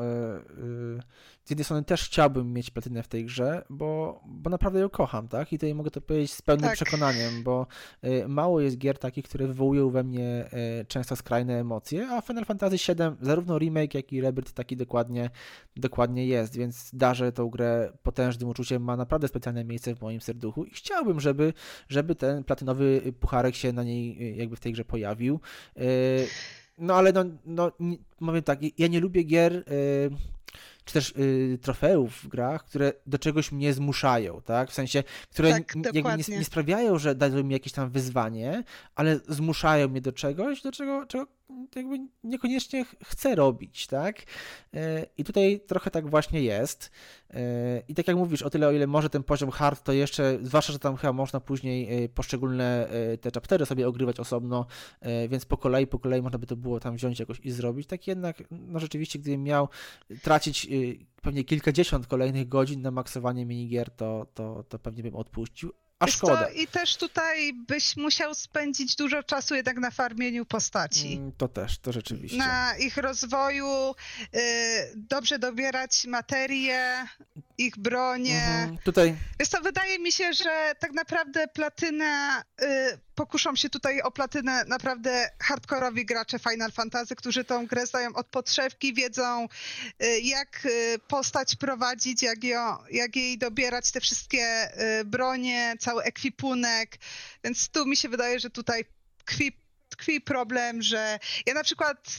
z jednej strony też chciałbym mieć platynę w tej grze, bo naprawdę ją kocham, tak? I tutaj mogę to powiedzieć z pełnym przekonaniem, bo mało jest gier takich, które wywołują we mnie często skrajne emocje, a Final Fantasy VII, zarówno remake, jak i rebuild taki dokładnie jest, więc darzę tą grę potężnym uczuciem, ma naprawdę specjalne miejsce w moim serduchu i chciałbym, żeby ten platynowy pucharek się na niej jakby w tej grze pojawił. No ale mówię tak, ja nie lubię gier czy też trofeów w grach, które do czegoś mnie zmuszają, tak? W sensie, które nie sprawiają, że dają mi jakieś tam wyzwanie, ale zmuszają mnie do czegoś, czego jakby niekoniecznie chcę robić, tak? I tutaj trochę tak właśnie jest. I tak jak mówisz, o tyle, o ile może ten poziom hard, to jeszcze, zwłaszcza, że tam chyba można później poszczególne te chaptery sobie ogrywać osobno, więc po kolei można by to było tam wziąć jakoś i zrobić. Tak jednak, no rzeczywiście, gdybym miał tracić pewnie kilkadziesiąt kolejnych godzin na maksowanie minigier, to pewnie bym odpuścił. A szkoda. I też tutaj byś musiał spędzić dużo czasu jednak na farmieniu postaci. To rzeczywiście. Na ich rozwoju, dobrze dobierać materię, ich bronię. Tutaj. Wiesz co, wydaje mi się, że tak naprawdę platyna, pokuszą się tutaj o platynę naprawdę hardkorowi gracze Final Fantasy, którzy tą grę znają od podszewki, wiedzą jak postać prowadzić, jak jej dobierać te wszystkie bronie, cały ekwipunek, więc tu mi się wydaje, że tutaj tkwi problem, że ja na przykład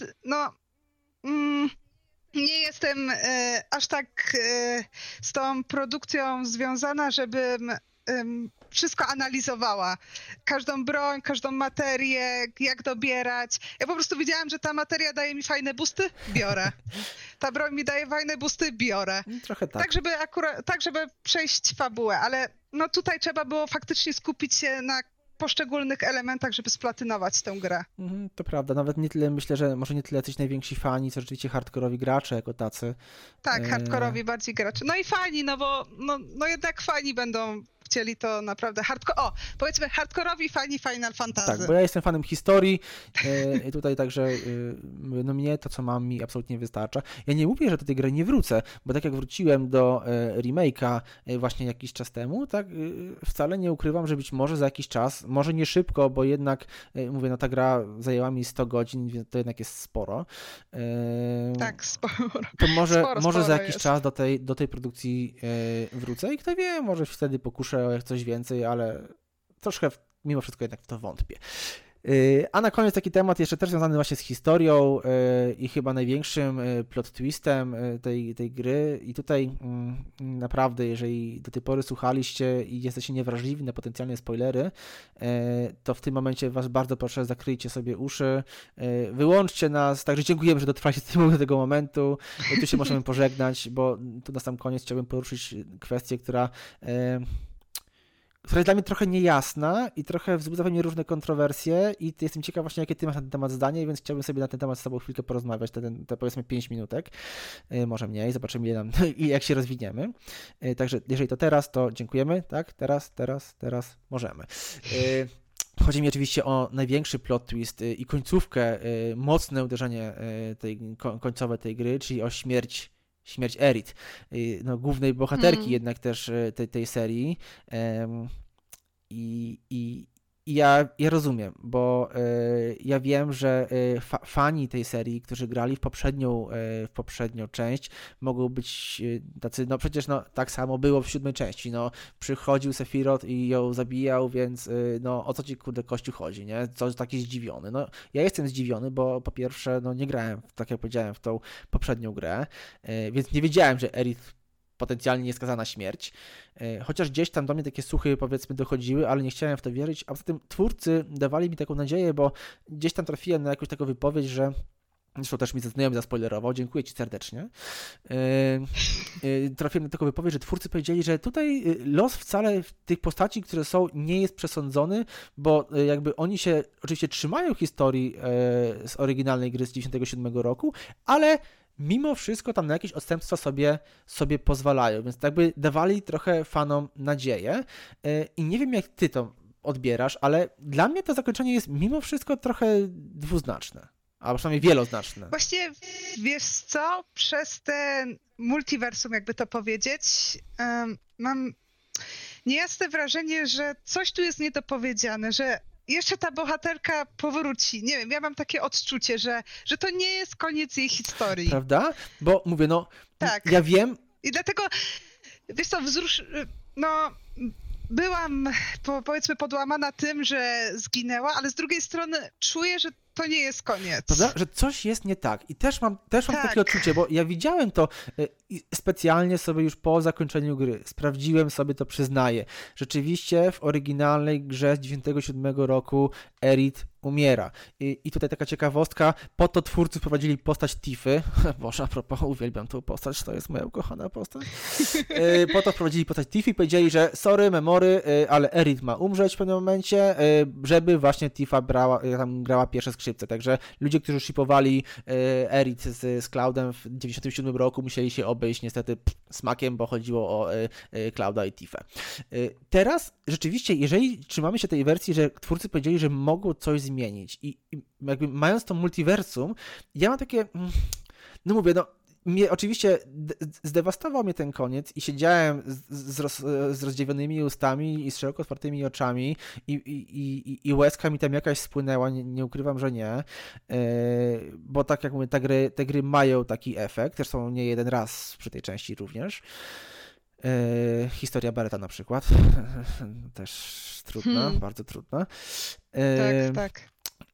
nie jestem aż tak z tą produkcją związana, żebym wszystko analizowała. Każdą broń, każdą materię, jak dobierać. Ja po prostu widziałam, że ta materia daje mi fajne boosty, biorę. Ta broń mi daje fajne boosty, biorę. Trochę tak. Tak, żeby przejść fabułę, ale no tutaj trzeba było faktycznie skupić się na poszczególnych elementach, żeby splatynować tę grę. To prawda, nawet nie tyle, myślę, że może nie tyle jacyś najwięksi fani, co rzeczywiście hardkorowi gracze jako tacy. Tak, hardkorowi bardziej gracze. No i fani, no bo no jednak fani będą chcieli to naprawdę powiedzmy hardkorowi fani Final Fantasy. Tak, bo ja jestem fanem historii i tutaj także no mnie to, co mam, mi absolutnie wystarcza. Ja nie mówię, że do tej gry nie wrócę, bo tak jak wróciłem do remake'a właśnie jakiś czas temu, tak wcale nie ukrywam, że być może za jakiś czas, może nie szybko, bo jednak mówię, no ta gra zajęła mi 100 godzin, więc to jednak jest sporo. Tak, sporo. To może za jakiś jest. czas do tej produkcji wrócę i kto wie, może wtedy pokuszę o coś więcej, ale troszkę mimo wszystko jednak w to wątpię. A na koniec taki temat jeszcze też związany właśnie z historią i chyba największym plot twistem tej gry i tutaj naprawdę, jeżeli do tej pory słuchaliście i jesteście niewrażliwi na potencjalne spoilery, to w tym momencie was bardzo proszę, zakryjcie sobie uszy, wyłączcie nas, także dziękujemy, że dotrwaliście do tego momentu, tu się możemy pożegnać, bo tu na sam koniec chciałbym poruszyć kwestię, która jest dla mnie trochę niejasna i trochę wzbudza we mnie różne kontrowersje i jestem ciekaw właśnie, jakie ty masz na ten temat zdanie, więc chciałbym sobie na ten temat z tobą chwilkę porozmawiać, te powiedzmy 5 minutek, może mniej, zobaczymy i jak się rozwiniemy. Także jeżeli to teraz, to dziękujemy, tak? Teraz możemy. Chodzi mi oczywiście o największy plot twist i końcówkę, mocne uderzenie końcowe tej gry, czyli o śmierć Aerith, no, głównej bohaterki jednak też tej serii. I Ja rozumiem, bo ja wiem, że fani tej serii, którzy grali w poprzednią część, mogą być tacy, no przecież no tak samo było w 7. części, no przychodził Sephiroth i ją zabijał, więc no o co ci kurde kościół chodzi, nie? Co taki zdziwiony? No ja jestem zdziwiony, bo po pierwsze no nie grałem, tak jak powiedziałem, w tą poprzednią grę, więc nie wiedziałem, że Aerith potencjalnie nie skazana na śmierć. Chociaż gdzieś tam do mnie takie słuchy, powiedzmy, dochodziły, ale nie chciałem w to wierzyć, a poza tym twórcy dawali mi taką nadzieję, bo gdzieś tam trafiłem na jakąś taką wypowiedź, że zresztą też mi znajomy zaspoilerował, dziękuję ci serdecznie. Trafiłem na taką wypowiedź, że twórcy powiedzieli, że tutaj los wcale tych postaci, które są, nie jest przesądzony, bo jakby oni się oczywiście trzymają historii z oryginalnej gry z 1997 roku, ale mimo wszystko tam na jakieś odstępstwa sobie pozwalają, więc jakby dawali trochę fanom nadzieję i nie wiem jak ty to odbierasz, ale dla mnie to zakończenie jest mimo wszystko trochę dwuznaczne, a przynajmniej wieloznaczne. Właściwie wiesz co, przez ten multiversum jakby to powiedzieć, mam niejasne wrażenie, że coś tu jest niedopowiedziane, że jeszcze ta bohaterka powróci. Nie wiem, ja mam takie odczucie, że to nie jest koniec jej historii. Prawda? Bo mówię, no, tak. Ja wiem. I dlatego, wiesz co, byłam powiedzmy podłamana tym, że zginęła, ale z drugiej strony czuję, że to nie jest koniec. Prawda? Że coś jest nie tak. I też mam takie odczucie, bo ja widziałem to specjalnie sobie już po zakończeniu gry. Sprawdziłem sobie, to przyznaję. Rzeczywiście w oryginalnej grze z 1997 roku Aerith umiera. I tutaj taka ciekawostka, po to twórcy wprowadzili postać Tiffy. Boże, a propos, uwielbiam tą postać, to jest moja ukochana postać. Po to wprowadzili postać Tiffy i powiedzieli, że sorry, memory, ale Aerith ma umrzeć w pewnym momencie, żeby właśnie Tifa grała pierwsze skrzypce. Także ludzie, którzy shipowali Aerith z Cloudem w 1997 roku, musieli się obejść niestety smakiem, bo chodziło o Clouda i Tiffę. Teraz rzeczywiście, jeżeli trzymamy się tej wersji, że twórcy powiedzieli, że mogą coś zmienić i jakby mając to multiversum, ja mam takie, no mówię, no mnie oczywiście zdewastował mnie ten koniec i siedziałem z rozdziawionymi ustami i z szeroko otwartymi oczami i łezka mi tam jakaś spłynęła, nie ukrywam, że nie, bo tak jak mówię, te gry mają taki efekt, zresztą nie jeden raz przy tej części również. Historia Barretta na przykład, też trudna, bardzo trudna. Tak.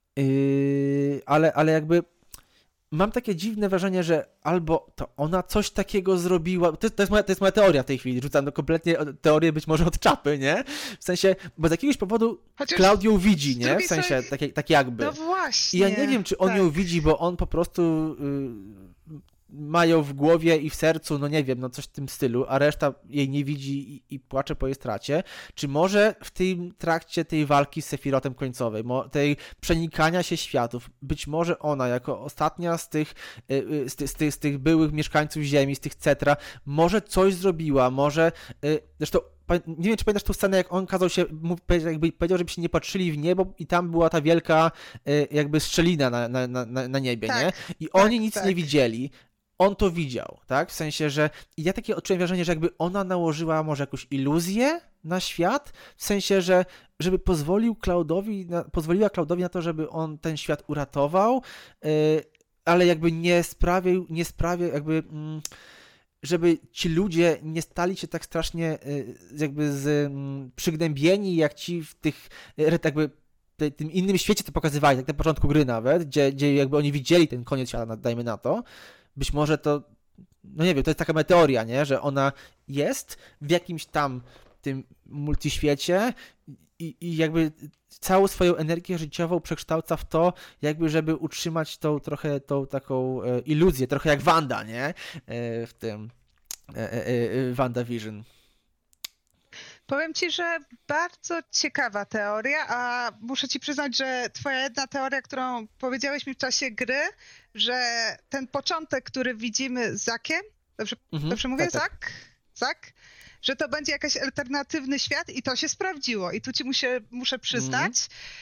Ale jakby mam takie dziwne wrażenie, że albo to ona coś takiego zrobiła, to jest moja teoria w tej chwili, rzucam kompletnie teorię być może od czapy, nie? W sensie, bo z jakiegoś powodu Cloud ją widzi, nie? W sensie, tak jakby. No właśnie. I ja nie wiem, czy on ją widzi, bo on po prostu ma ją w głowie i w sercu, no nie wiem, no coś w tym stylu, a reszta jej nie widzi i płacze po jej stracie. Czy może w tym trakcie tej walki z Sephirothem końcowej, tej przenikania się światów, być może ona jako ostatnia z tych byłych mieszkańców Ziemi, z tych Cetra, może coś zrobiła, może zresztą nie wiem, czy pamiętasz tą scenę, jak on kazał się, jakby powiedział, żebyście nie patrzyli w niebo i tam była ta wielka jakby szczelina na niebie, tak, nie? I oni nic nie widzieli. On to widział, tak? W sensie, że ja takie odczułem wrażenie, że jakby ona nałożyła może jakąś iluzję na świat, w sensie, że żeby pozwoliła Cloudowi na to, żeby on ten świat uratował, ale jakby nie sprawił jakby żeby ci ludzie nie stali się tak strasznie jakby przygnębieni, jak ci w tych jakby tym innym świecie to pokazywali, tak na początku gry nawet, gdzie jakby oni widzieli ten koniec świata, dajmy na to. Być może to, no nie wiem, to jest taka moja teoria, nie? Że ona jest w jakimś tam tym multiświecie i jakby całą swoją energię życiową przekształca w to, jakby żeby utrzymać tą taką iluzję, trochę jak Wanda, nie? W tym WandaVision. Powiem ci, że bardzo ciekawa teoria, a muszę ci przyznać, że twoja jedna teoria, którą powiedziałeś mi w czasie gry, że ten początek, który widzimy z Zakiem, dobrze mówię? Tak. Zak? Że to będzie jakiś alternatywny świat i to się sprawdziło. I tu ci muszę przyznać.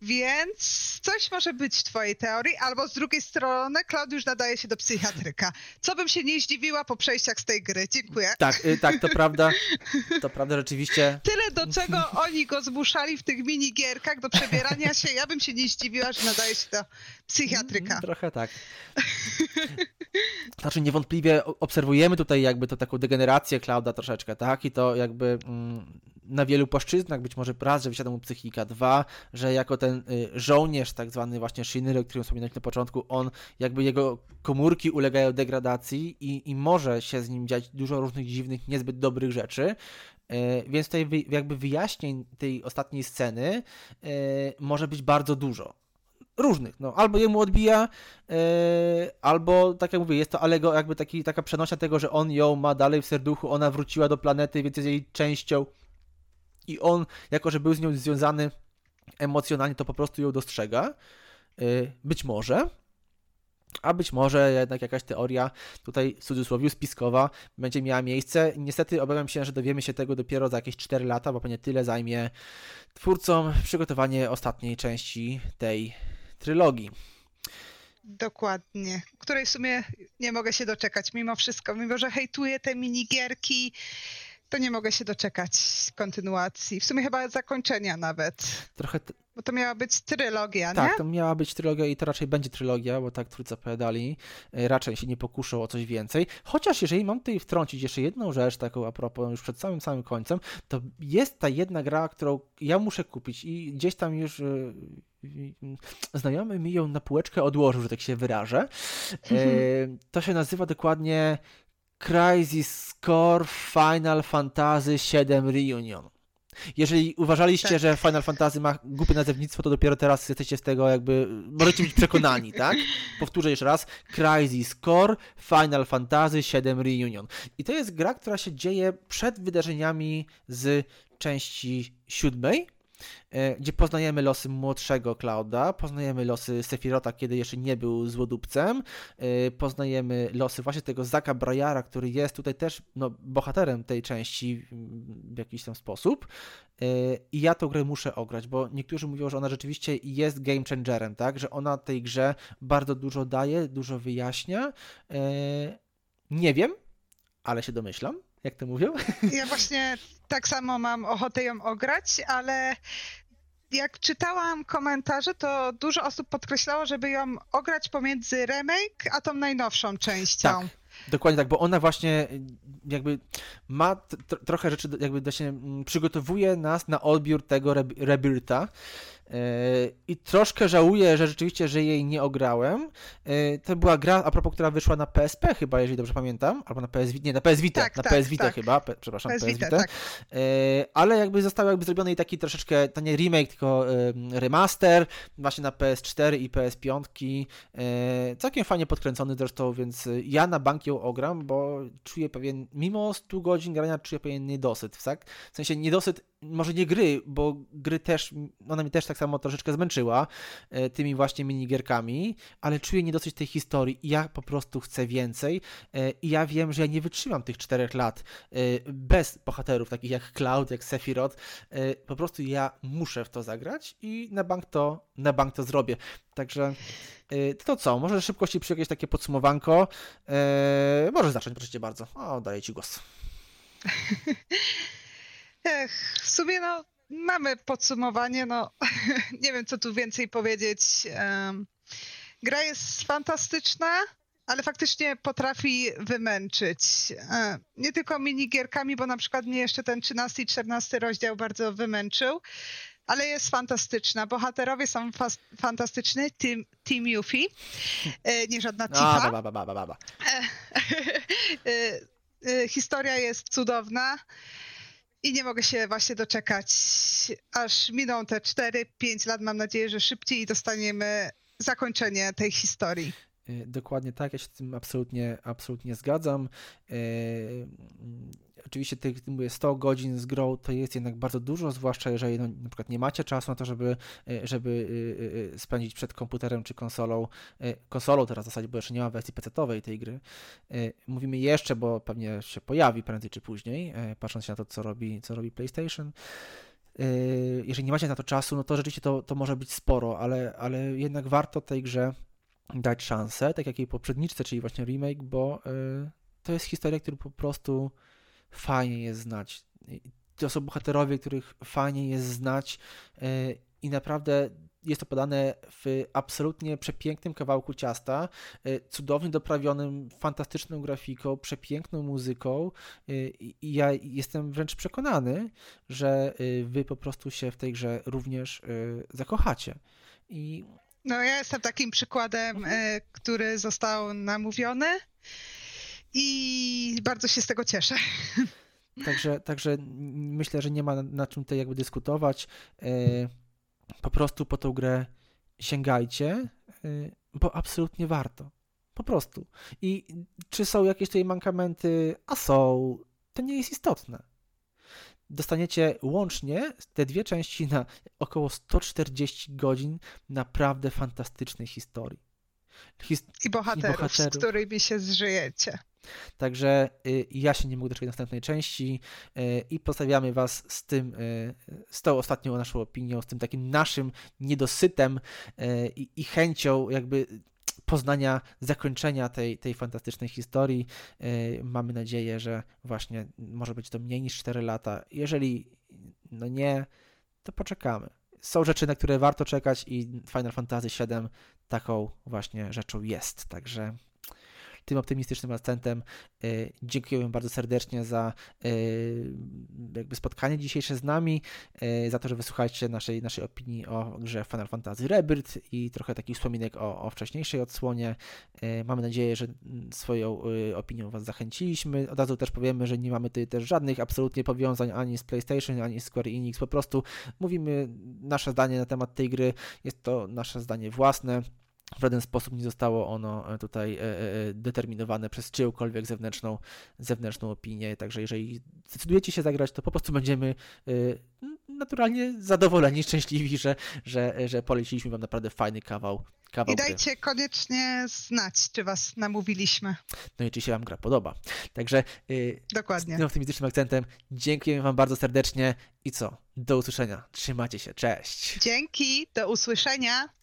Więc coś może być w twojej teorii, albo z drugiej strony Cloud już nadaje się do psychiatryka. Co bym się nie zdziwiła po przejściach z tej gry. Dziękuję. Tak, to prawda. To prawda, rzeczywiście. Tyle, do czego oni go zmuszali w tych minigierkach, do przebierania się, ja bym się nie zdziwiła, że nadaje się do psychiatryka. Trochę tak. Znaczy niewątpliwie obserwujemy tutaj jakby to taką degenerację Clouda troszeczkę, tak? I to jakby na wielu płaszczyznach, być może raz, że wysiada mu psychika, dwa, że jako ten żołnierz tak zwany właśnie Shinry, o którym wspominaliśmy na początku, on jakby jego komórki ulegają degradacji i może się z nim dziać dużo różnych dziwnych, niezbyt dobrych rzeczy. Więc tutaj jakby wyjaśnień tej ostatniej sceny może być bardzo dużo. Różnych, no, albo jemu odbija, albo, tak jak mówię, jest to jakby taka przenośnia tego, że on ją ma dalej w serduchu, ona wróciła do planety, więc jest jej częścią i on, jako że był z nią związany emocjonalnie, to po prostu ją dostrzega. Być może, a być może jednak jakaś teoria tutaj w cudzysłowie spiskowa będzie miała miejsce. Niestety obawiam się, że dowiemy się tego dopiero za jakieś 4 lata, bo pewnie tyle zajmie twórcom przygotowanie ostatniej części tej trylogii. Dokładnie. Której w sumie nie mogę się doczekać mimo wszystko. Mimo że hejtuję te minigierki, to nie mogę się doczekać kontynuacji. W sumie chyba zakończenia nawet. Trochę... Bo to miała być trylogia, nie? Tak, to miała być trylogia i to raczej będzie trylogia, bo tak twórcy opowiadali. Raczej się nie pokuszą o coś więcej. Chociaż jeżeli mam tutaj wtrącić jeszcze jedną rzecz, taką a propos już przed samym końcem, to jest ta jedna gra, którą ja muszę kupić i gdzieś tam już znajomy mi ją na półeczkę odłożył, że tak się wyrażę. To się nazywa dokładnie Crisis Core Final Fantasy VII Reunion. Jeżeli uważaliście, że Final Fantasy ma głupie nazewnictwo, to dopiero teraz jesteście z tego jakby, możecie być przekonani, tak? Powtórzę jeszcze raz, Crisis Core Final Fantasy VII Reunion. I to jest gra, która się dzieje przed wydarzeniami z części 7, gdzie poznajemy losy młodszego Clouda, poznajemy losy Sephirota, kiedy jeszcze nie był złodupcem, poznajemy losy właśnie tego Zacka Briara, który jest tutaj też bohaterem tej części w jakiś tam sposób. I ja tę grę muszę ograć, bo niektórzy mówią, że ona rzeczywiście jest game changerem, tak? Że ona tej grze bardzo dużo daje, dużo wyjaśnia. Nie wiem, ale się domyślam, jak to mówią. Ja właśnie tak samo mam ochotę ją ograć, ale jak czytałam komentarze, to dużo osób podkreślało, żeby ją ograć pomiędzy remake a tą najnowszą częścią. Tak, dokładnie tak, bo ona właśnie jakby ma trochę rzeczy, jakby się przygotowuje nas na odbiór tego Rebirtha. I troszkę żałuję, że rzeczywiście, że jej nie ograłem. To była gra, a propos, która wyszła na PSP chyba, jeżeli dobrze pamiętam, albo na PS Vita, nie, na PS Vita, tak, na tak, PS Vita tak. chyba, przepraszam, PS Vita. Tak. Ale jakby został jakby zrobiony taki troszeczkę, to nie remake, tylko remaster, właśnie na PS4 i PS5. Całkiem fajnie podkręcony zresztą, więc ja na bank ją ogram, bo czuję pewien, mimo 100 godzin grania, czuję pewien niedosyt, tak? W sensie niedosyt, może nie gry, bo gry też, ona mnie też tak samo troszeczkę zmęczyła tymi właśnie minigierkami, ale czuję niedosyt tej historii i ja po prostu chcę więcej i ja wiem, że ja nie wytrzymam tych 4 lat bez bohaterów takich jak Cloud, jak Sephiroth. Po prostu ja muszę w to zagrać i na bank to zrobię. Także to co? Może w szybkości przy jakieś takie podsumowanko. Możesz zacząć, proszę cię bardzo. O, daję ci głos. W sumie mamy podsumowanie, nie wiem co tu więcej powiedzieć. Gra jest fantastyczna, ale faktycznie potrafi wymęczyć. Nie tylko minigierkami, bo na przykład mnie jeszcze ten 13 i 14 rozdział bardzo wymęczył, ale jest fantastyczna. Bohaterowie są fantastyczni, Team Yuffie, nie żadna Tifa. Historia jest cudowna. I nie mogę się właśnie doczekać, aż miną te 4-5 lat. Mam nadzieję, że szybciej i dostaniemy zakończenie tej historii. Dokładnie tak, ja się z tym absolutnie zgadzam. Oczywiście tych 100 godzin z grą to jest jednak bardzo dużo, zwłaszcza jeżeli na przykład nie macie czasu na to, żeby spędzić przed komputerem czy konsolą. Konsolą teraz w zasadzie, bo jeszcze nie ma wersji PC-owej tej gry. Mówimy jeszcze, bo pewnie się pojawi prędzej czy później, patrząc na to, co robi PlayStation. jeżeli nie macie na to czasu, no to rzeczywiście to może być sporo, ale jednak warto tej grze dać szansę, tak jak jej poprzedniczce, czyli właśnie remake, bo to jest historia, którą po prostu fajnie jest znać. To są bohaterowie, których fajnie jest znać i naprawdę jest to podane w absolutnie przepięknym kawałku ciasta, cudownie doprawionym, fantastyczną grafiką, przepiękną muzyką i ja jestem wręcz przekonany, że wy po prostu się w tej grze również zakochacie. No ja jestem takim przykładem, który został namówiony i bardzo się z tego cieszę. Także myślę, że nie ma na czym tutaj jakby dyskutować. Po prostu po tą grę sięgajcie, bo absolutnie warto. Po prostu. I czy są jakieś tutaj mankamenty? A są. To nie jest istotne. Dostaniecie łącznie te dwie części na około 140 godzin naprawdę fantastycznej historii. I bohaterów, z którymi się zżyjecie. Także ja się nie mogę doczekać następnej części i postawiamy was z tą ostatnią naszą opinią, z tym takim naszym niedosytem i chęcią jakby poznania, zakończenia tej fantastycznej historii. Mamy nadzieję, że właśnie może być to mniej niż 4 lata. Jeżeli no nie, to poczekamy. Są rzeczy, na które warto czekać i Final Fantasy VII taką właśnie rzeczą jest. Także tym optymistycznym akcentem dziękuję bardzo serdecznie za jakby spotkanie dzisiejsze z nami, za to, że wysłuchaliście naszej opinii o grze Final Fantasy Rebirth i trochę takich wspominek o wcześniejszej odsłonie. Mamy nadzieję, że swoją opinią was zachęciliśmy. Od razu też powiemy, że nie mamy tutaj też żadnych absolutnie powiązań ani z PlayStation, ani z Square Enix. Po prostu mówimy nasze zdanie na temat tej gry. Jest to nasze zdanie własne. W żaden sposób nie zostało ono tutaj determinowane przez czyjąkolwiek zewnętrzną opinię, także jeżeli zdecydujecie się zagrać, to po prostu będziemy naturalnie zadowoleni, szczęśliwi, że poleciliśmy wam naprawdę fajny kawał I dajcie koniecznie znać, czy was namówiliśmy. No i czy się wam gra podoba. Także dokładnie. Z tym optymistycznym akcentem dziękujemy wam bardzo serdecznie i co? Do usłyszenia. Trzymajcie się. Cześć. Dzięki. Do usłyszenia.